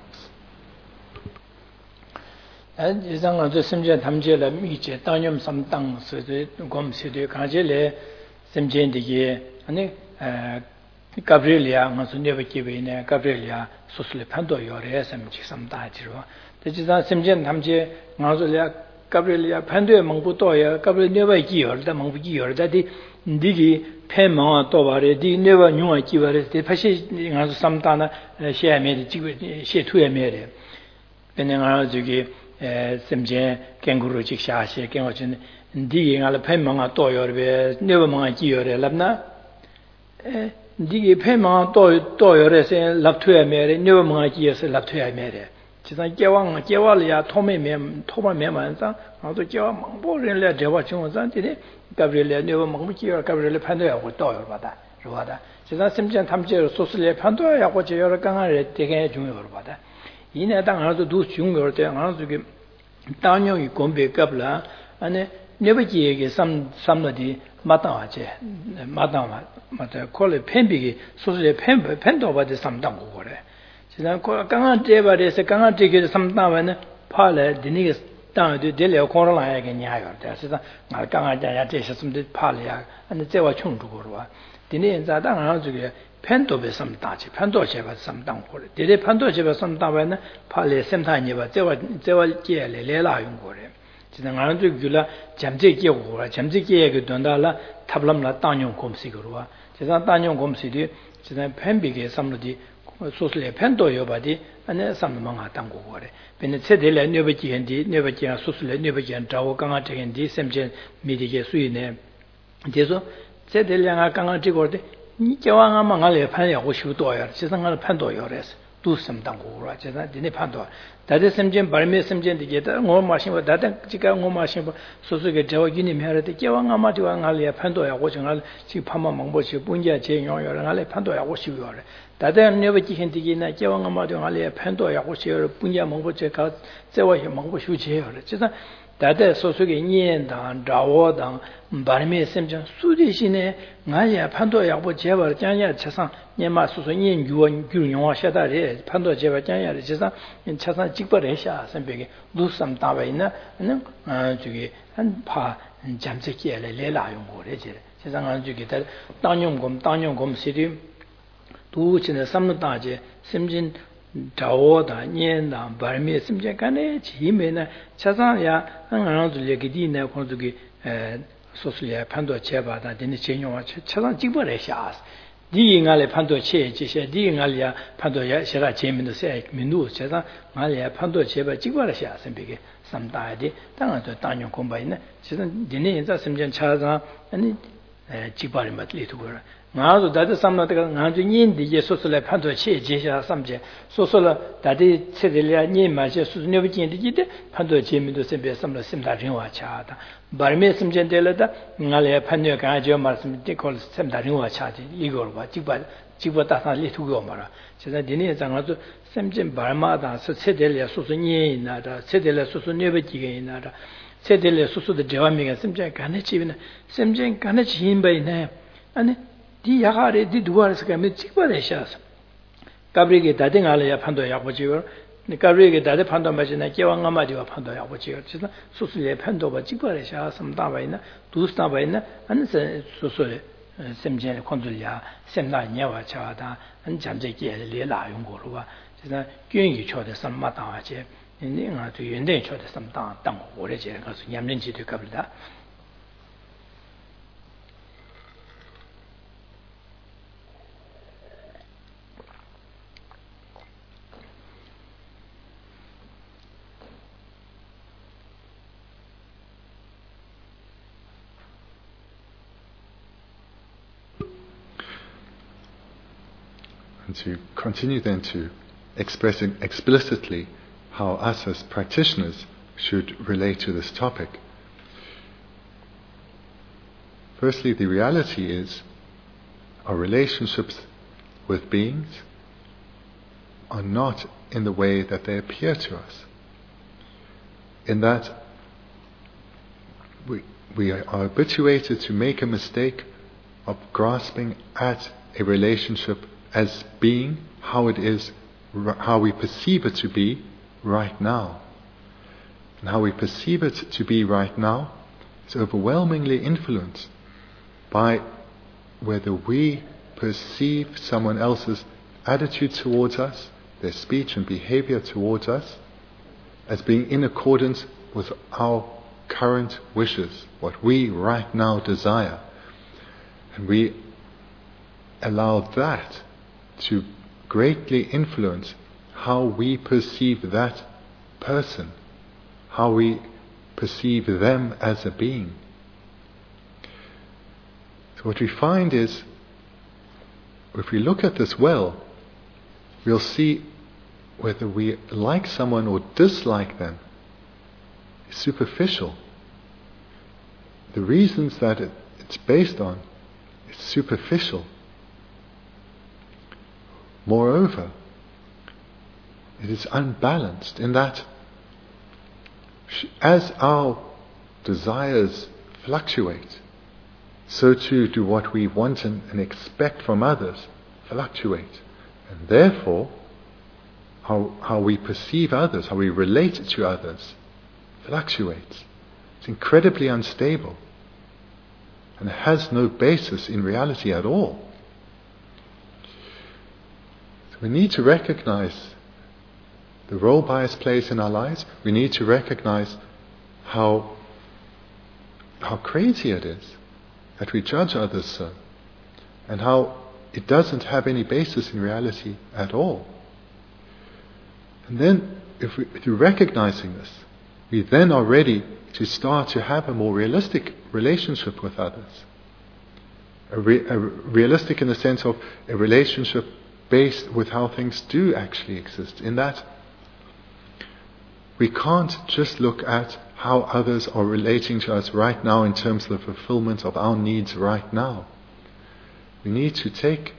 Gabrielia ngaso nebe kibe ne Gabrielia sosle phando yore sam chi sam da jiro de ji sa simjen thamje ngaso le Gabrielia phando mangbu to ya Gabrielia nebe ki yor da mangbu ki yor da di ndigi phe ma to bare di nebe nywa ki bare de phashi ngaso sam da na she me de ji she tu ye me de bene ngaso ji simjen kenguru ji sha she kengo chin ndigi ngala phe ma to yor be nebe ma ki yor labna Digi payment to to yore se laptue mere new mga ji se laptue mere ji san jie wang jie wa le ya to me me to ba me man sa ma to jie wa mang bo ren le de wa chung san ji de Gabriel new mang ji ya Gabriel pan do ya wo to yo ba da ro ba da ji san sim jian tam je so le pan do ya wo je yo gang ga le de ge jung yo ba da yi ne dang ha du jung yo de ha zu ge dang yo yi gong be gab la ane never ji ge sam sam la di 마땅 하지 마땅 맞아 콜레 펜비기 소소에 펜 펜도 받을 삼당 거래 지난 거 강한 제발에서 강한 제게 삼당하면 팔에 디니게 땅에 될려 코로나에게 냐요 그래서 나 강한 자야 제셨으면 팔이야 근데 제와 총주고로 와 디니 자당 안 주게 펜도 배 삼당지 펜도 제발 삼당 거래 디리 펜도 제발 삼당하면 팔에 셈타니 봐 제와 제와 제래 레라 용 거래 지난 안 주기라 잠재 기억으로 잠재 기억이 된다라 탑람라 땅용 검색으로 지난 땅용 검색이 지난 팬비게 삼로디 소슬에 팬도 여바디 안에 삼망아 땅고 거래 근데 세대래 네버지 현디 네버지 소슬에 네버지 자고 강아 되긴디 샘제 미디게 수이네 그래서 세대량아 강아 지고데 니 저왕아 망알에 판하고 싶도야 지상을 판도 여래서 두섬 땅고로 지난 디네 판도 다들 샘전 발매 샘전데 게다 뭐 마신 거 다들 지가 뭐 마신 거 소소게 저기니 메르데 개왕 아마디 왕알이야 판도야 고정할 지 판만 망보시 분자 제용요를 알에 판도야 고시요래 다들 네버지 현디기나 개왕 아마디 왕알이야 판도야 고시요 분자 망보제 가 제와히 망보시요래 지사 다들 소소게 니엔당 자워당 발매 샘전 수리시네 나야 판도야 고 제발 장야 차상 년마 소소 년규원 규용화 샤다레 판도 제발 장야를 지사 차상 직벌해샤 선배게 누삼 다바이나 는 저기 한파 잠재기에 레라용 거래지 세상은 저기 다 땅용검 땅용검 시리 두치는 삼노다제 심진 자오다 년다 발매 심진 간에 지메나 차상야 한가는 얘기디네 거기 에 소슬이야 판도 제바다 되는 제용화 차상 직벌해샤 디잉알에 판도 체 지세 디잉알이야 판도야 제가 재민도 세 민도 제가 말이야 판도 제바 직벌해샤 선비게 삼다디 당한테 땅용 공부했네 지금 디네 인자 심전 차상 아니 직벌이 맞리도 그래 나도 다들 삼나다가 나도 인디게 소설에 판도 체 제샤 삼제 소설을 다들 체들이야 니 마셔 수준이 진디게 판도 재민도 세베 삼나 심다 rinwa 차다 바르메 심전들다 나래 판도 가져 말씀 디콜 심다 rinwa 차지 이걸 봐 직바 직바 다사 리투고 말아 제가 디네 장아도 심전 바르마다 세들이야 수준이 나다 세들이야 수준이 베지게 나다 세들이야 수수의 대화미가 심전 간에 집이나 심전 간에 지인바이네 아니 디 야가레 디 두아르스 가메 직바레샤스 가브리게 다딩알야 판도 야고지요 가브리게 다데 판도 마지나 개왕아마디와 판도 야고지요 진짜 수수에 판도바 직바레샤 섬다바이나 두스다바이나 안세 수수에 셈제네 콘들야 셈나 녀와 차다 안 잠제게 레라 용고로와 진짜 균이 초데 섬마다와제 닝아 두 연대 초데 섬다 땅 오래제 가서 냠는지도 갑니다. And to continue then to expressing explicitly how us as practitioners should relate to this topic. Firstly, the reality is our relationships with beings are not in the way that they appear to us. In that we, we are habituated to make a mistake of grasping at a relationship as being how it is, how we perceive it to be right now. And how we perceive it to be right now is overwhelmingly influenced by whether we perceive someone else's attitude towards us, their speech and behavior towards us, as being in accordance with our current wishes, what we right now desire. And we allow that to greatly influence how we perceive that person, how we perceive them as a being. So what we find is, if we look at this well, we'll see whether we like someone or dislike them is superficial. The reasons that it, it's based on is superficial. Moreover, it is unbalanced in that as our desires fluctuate, so too do what we want and, and expect from others fluctuate. And therefore, how, how we perceive others, how we relate to others, fluctuates. It's incredibly unstable. And it has no basis in reality at all. So we need to recognize the role bias plays in our lives. We need to recognize how, how crazy it is that we judge others so, and how it doesn't have any basis in reality at all. And then, if we, through recognizing this, we then are ready to start to have a more realistic relationship with others. A, re, a realistic in the sense of a relationship based with how things do actually exist, in that we can't just look at how others are relating to us right now in terms of the fulfillment of our needs right now. We need to take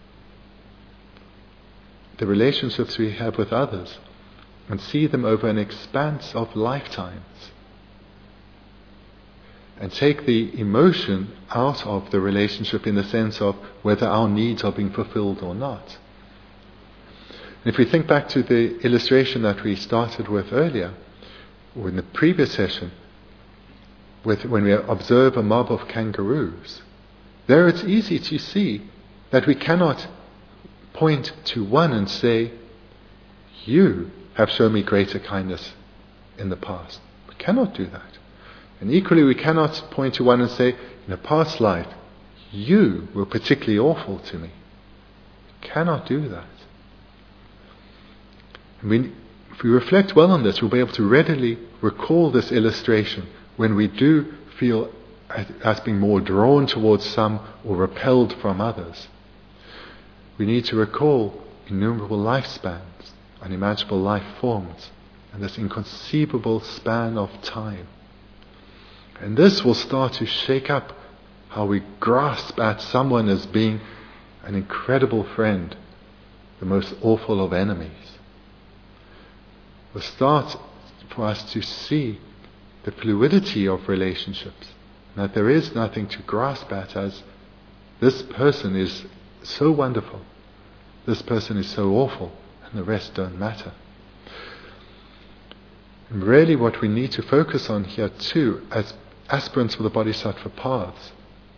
the relationships we have with others and see them over an expanse of lifetimes. And take the emotion out of the relationship in the sense of whether our needs are being fulfilled or not. And if we think back to the illustration that we started with earlier, or in the previous session, with when we observe a mob of kangaroos, there it's easy to see that we cannot point to one and say, you have shown me greater kindness in the past. We cannot do that. And equally we cannot point to one and say, in a past life, you were particularly awful to me. We cannot do that. And we, if we reflect well on this, we'll be able to readily recall this illustration when we do feel as being more drawn towards some or repelled from others. We need to recall innumerable lifespans, unimaginable life forms, and this inconceivable span of time. And this will start to shake up how we grasp at someone as being an incredible friend, the most awful of enemies. Will start for us to see the fluidity of relationships, that there is nothing to grasp at as this person is so wonderful, this person is so awful, and the rest don't matter. And really what we need to focus on here too, as aspirants for the Bodhisattva paths,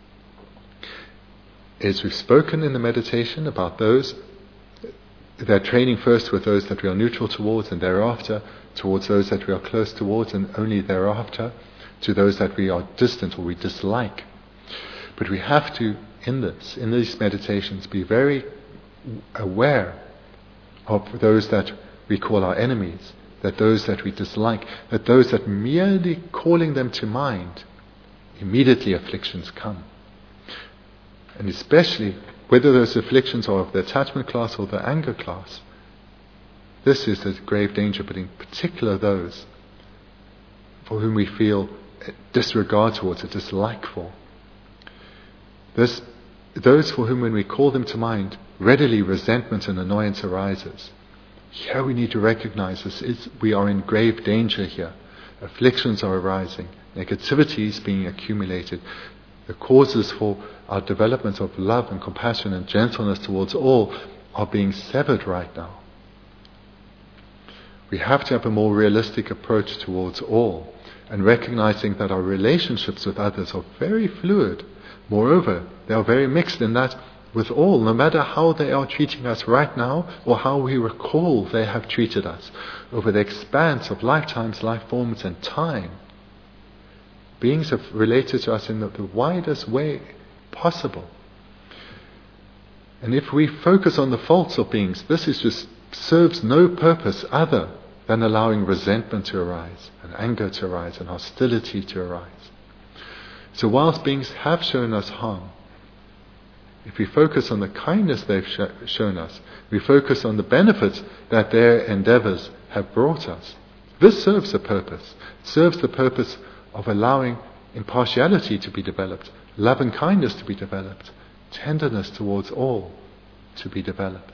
is we've spoken in the meditation about those, they're training first with those that we are neutral towards, and thereafter towards those that we are close towards, and only thereafter to those that we are distant or we dislike. But we have to, in this, in these meditations, be very aware of those that we call our enemies, that those that we dislike, that those that merely calling them to mind, immediately afflictions come. And especially whether those afflictions are of the attachment class or the anger class, This is a grave danger, but in particular those for whom we feel disregard towards, a dislike for. This, those for whom when we call them to mind, readily resentment and annoyance arises. Here we need to recognize this is, we are in grave danger here. Afflictions are arising, negativity is being accumulated. The causes for our development of love and compassion and gentleness towards all are being severed right now. We have to have a more realistic approach towards all, and recognizing that our relationships with others are very fluid. Moreover, they are very mixed in that with all, no matter how they are treating us right now or how we recall they have treated us over the expanse of lifetimes, life forms and time, beings have related to us in the, the widest way possible. And if we focus on the faults of beings, this is just serves no purpose other than allowing resentment to arise, and anger to arise, and hostility to arise. So whilst beings have shown us harm, if we focus on the kindness they've sh- shown us, we focus on the benefits that their endeavors have brought us, this serves a purpose. It serves the purpose of allowing impartiality to be developed, love and kindness to be developed, tenderness towards all to be developed.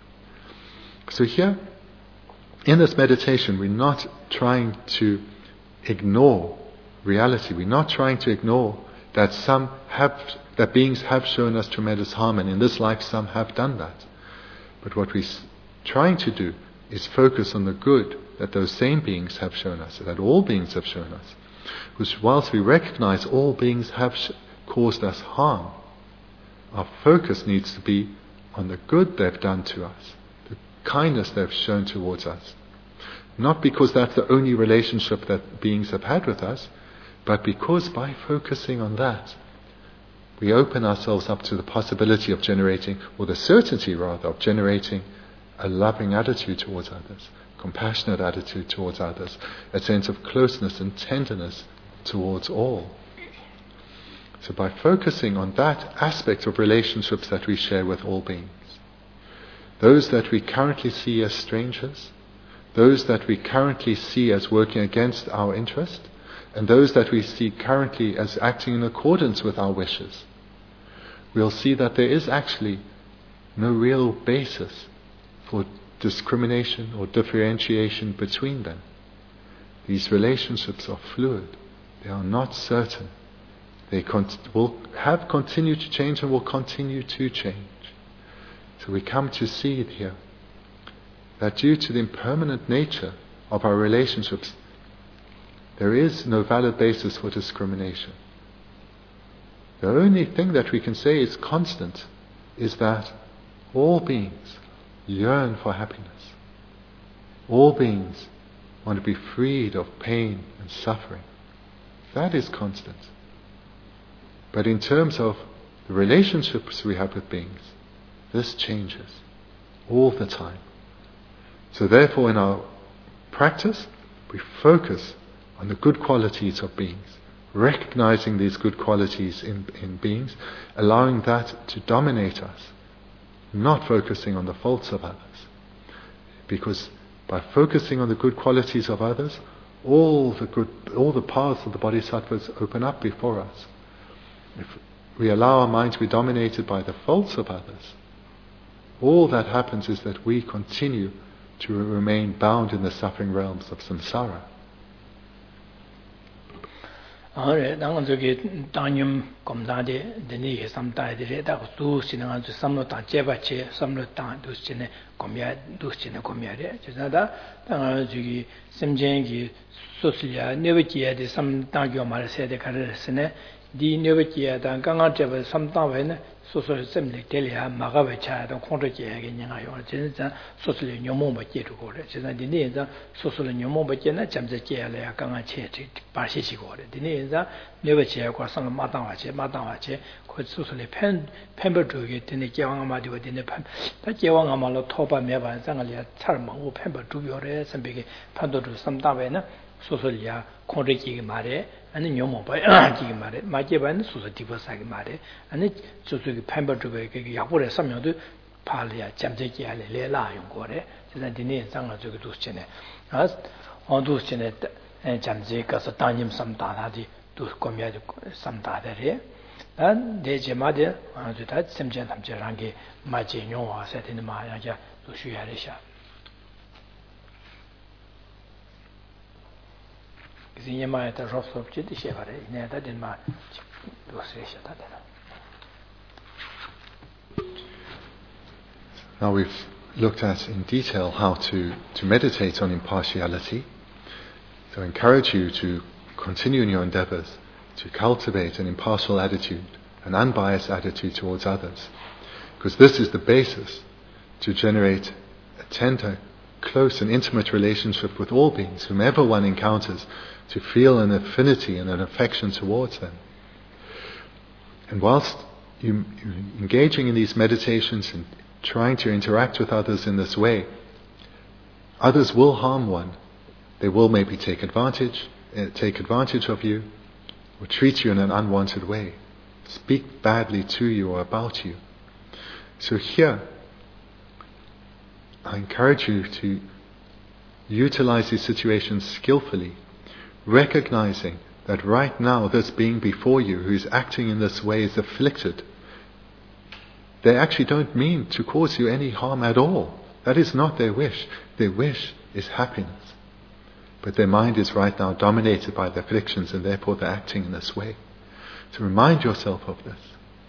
So here, in this meditation, we're not trying to ignore reality. We're not trying to ignore that some have, that beings have shown us tremendous harm, and in this life some have done that. But what we're trying to do is focus on the good that those same beings have shown us, that all beings have shown us. Which, whilst we recognize all beings have sh- caused us harm, our focus needs to be on the good they've done to us, the kindness they've shown towards us. Not because that's the only relationship that beings have had with us, but because by focusing on that, we open ourselves up to the possibility of generating, or the certainty rather, of generating a loving attitude towards others, compassionate attitude towards others, a sense of closeness and tenderness towards all. So by focusing on that aspect of relationships that we share with all beings, those that we currently see as strangers, those that we currently see as working against our interest, and those that we see currently as acting in accordance with our wishes, we'll see that there is actually no real basis for discrimination or differentiation between them. These relationships are fluid. They are not certain. They con- will have continued to change and will continue to change. So we come to see here that due to the impermanent nature of our relationships, there is no valid basis for discrimination. The only thing that we can say is constant is that all beings yearn for happiness. All beings want to be freed of pain and suffering. That is constant. But in terms of the relationships we have with beings, this changes all the time. So therefore in our practice, we focus on the good qualities of beings, recognizing these good qualities in, in beings, allowing that to dominate us, not focusing on the faults of others. Because by focusing on the good qualities of others, all the good, all the paths of the bodhisattvas open up before us. If we allow our mind to be dominated by the faults of others, all that happens is that we continue to remain bound in the suffering realms of samsara. Alright, 당은 저기 당님 검다데 데니 삼다이데 다 수시는 저 삼로 다 제바체 삼로 다 두시네 검야 두시네 검야데 저다 당은 저기 심쟁기 소슬야 네베지야데 삼다교 말세데 가르스네 디 네베지야다 강강 제바 삼다웨네 소설 셈리 텔이야 마가베 차도 콘트지야게 냥아요 진짜 소설이 녀모바 제르고래 진짜 디네자 소설이 녀모바 제나 잠자제야래 강강 체체 바시시고래 디네자 네베지야과 상 마당와체 마당와체 그 소설이 펜 펜버주게 디네 제왕아마디고 디네 펜 다 제왕아마로 토바 메바 장알이야 차르마고 펜버주요래 선비게 판도르 삼다베나 소설이야 콘트지게 말에 아니 녀모바 지게 말에 마제바는 소설 디버사게 말에 아니 저쪽에 펜버드베 그 약보에 서면도 팔이야 잠재기야래 레라 용거래 이제 디니 장아 저거 두스네 아 온두스네 잠지 가서 당님 삼다나디 두 거미야지 삼다데리 난 대제마데 아주 다 sem전 담제랑게 마지 용화 세트는 마야자 또 쉬야리샤 그게 마야다 접속지 디셔바래 내가 된마 도스레샤다 되나. Now we've looked at in detail how to, to meditate on impartiality. So I encourage you to continue in your endeavors to cultivate an impartial attitude, an unbiased attitude towards others. Because this is the basis to generate a tender, close and intimate relationship with all beings, whomever one encounters, to feel an affinity and an affection towards them. And whilst you, you're engaging in these meditations and trying to interact with others in this way, others will harm one. They will maybe take advantage, uh, take advantage of you, or treat you in an unwanted way, speak badly to you or about you. So here, I encourage you to utilize these situations skillfully, recognizing that right now this being before you who is acting in this way is afflicted. They actually don't mean to cause you any harm at all. That is not their wish. Their wish is happiness. But their mind is right now dominated by the afflictions, and therefore they're acting in this way. So remind yourself of this.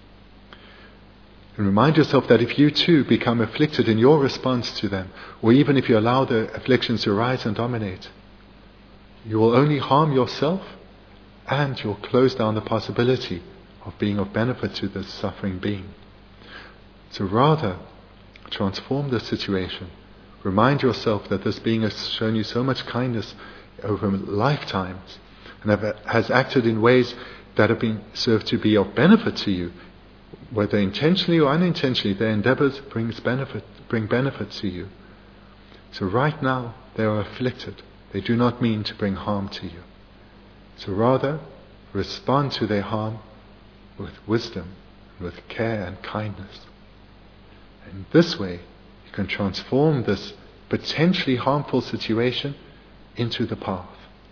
And remind yourself that if you too become afflicted in your response to them, or even if you allow the afflictions to rise and dominate, you will only harm yourself, and you'll close down the possibility of being of benefit to this suffering being. So rather, transform the situation. Remind yourself that this being has shown you so much kindness over lifetimes, and have, has acted in ways that have been served to be of benefit to you, whether intentionally or unintentionally. Their endeavors brings benefit, bring benefit to you. So right now, they are afflicted. They do not mean to bring harm to you. So rather, respond to their harm with wisdom, with care and kindness. And this way, you can transform this potentially harmful situation into the path.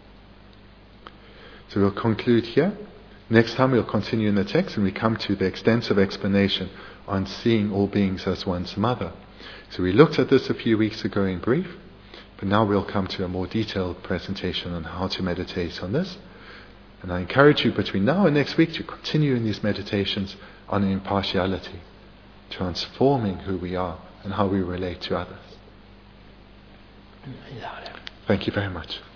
So we'll conclude here. Next time we'll continue in the text, and we come to the extensive explanation on seeing all beings as one's mother. So we looked at this a few weeks ago in brief, but now we'll come to a more detailed presentation on how to meditate on this. And I encourage you between now and next week to continue in these meditations on impartiality, transforming who we are and how we relate to others. Thank you very much.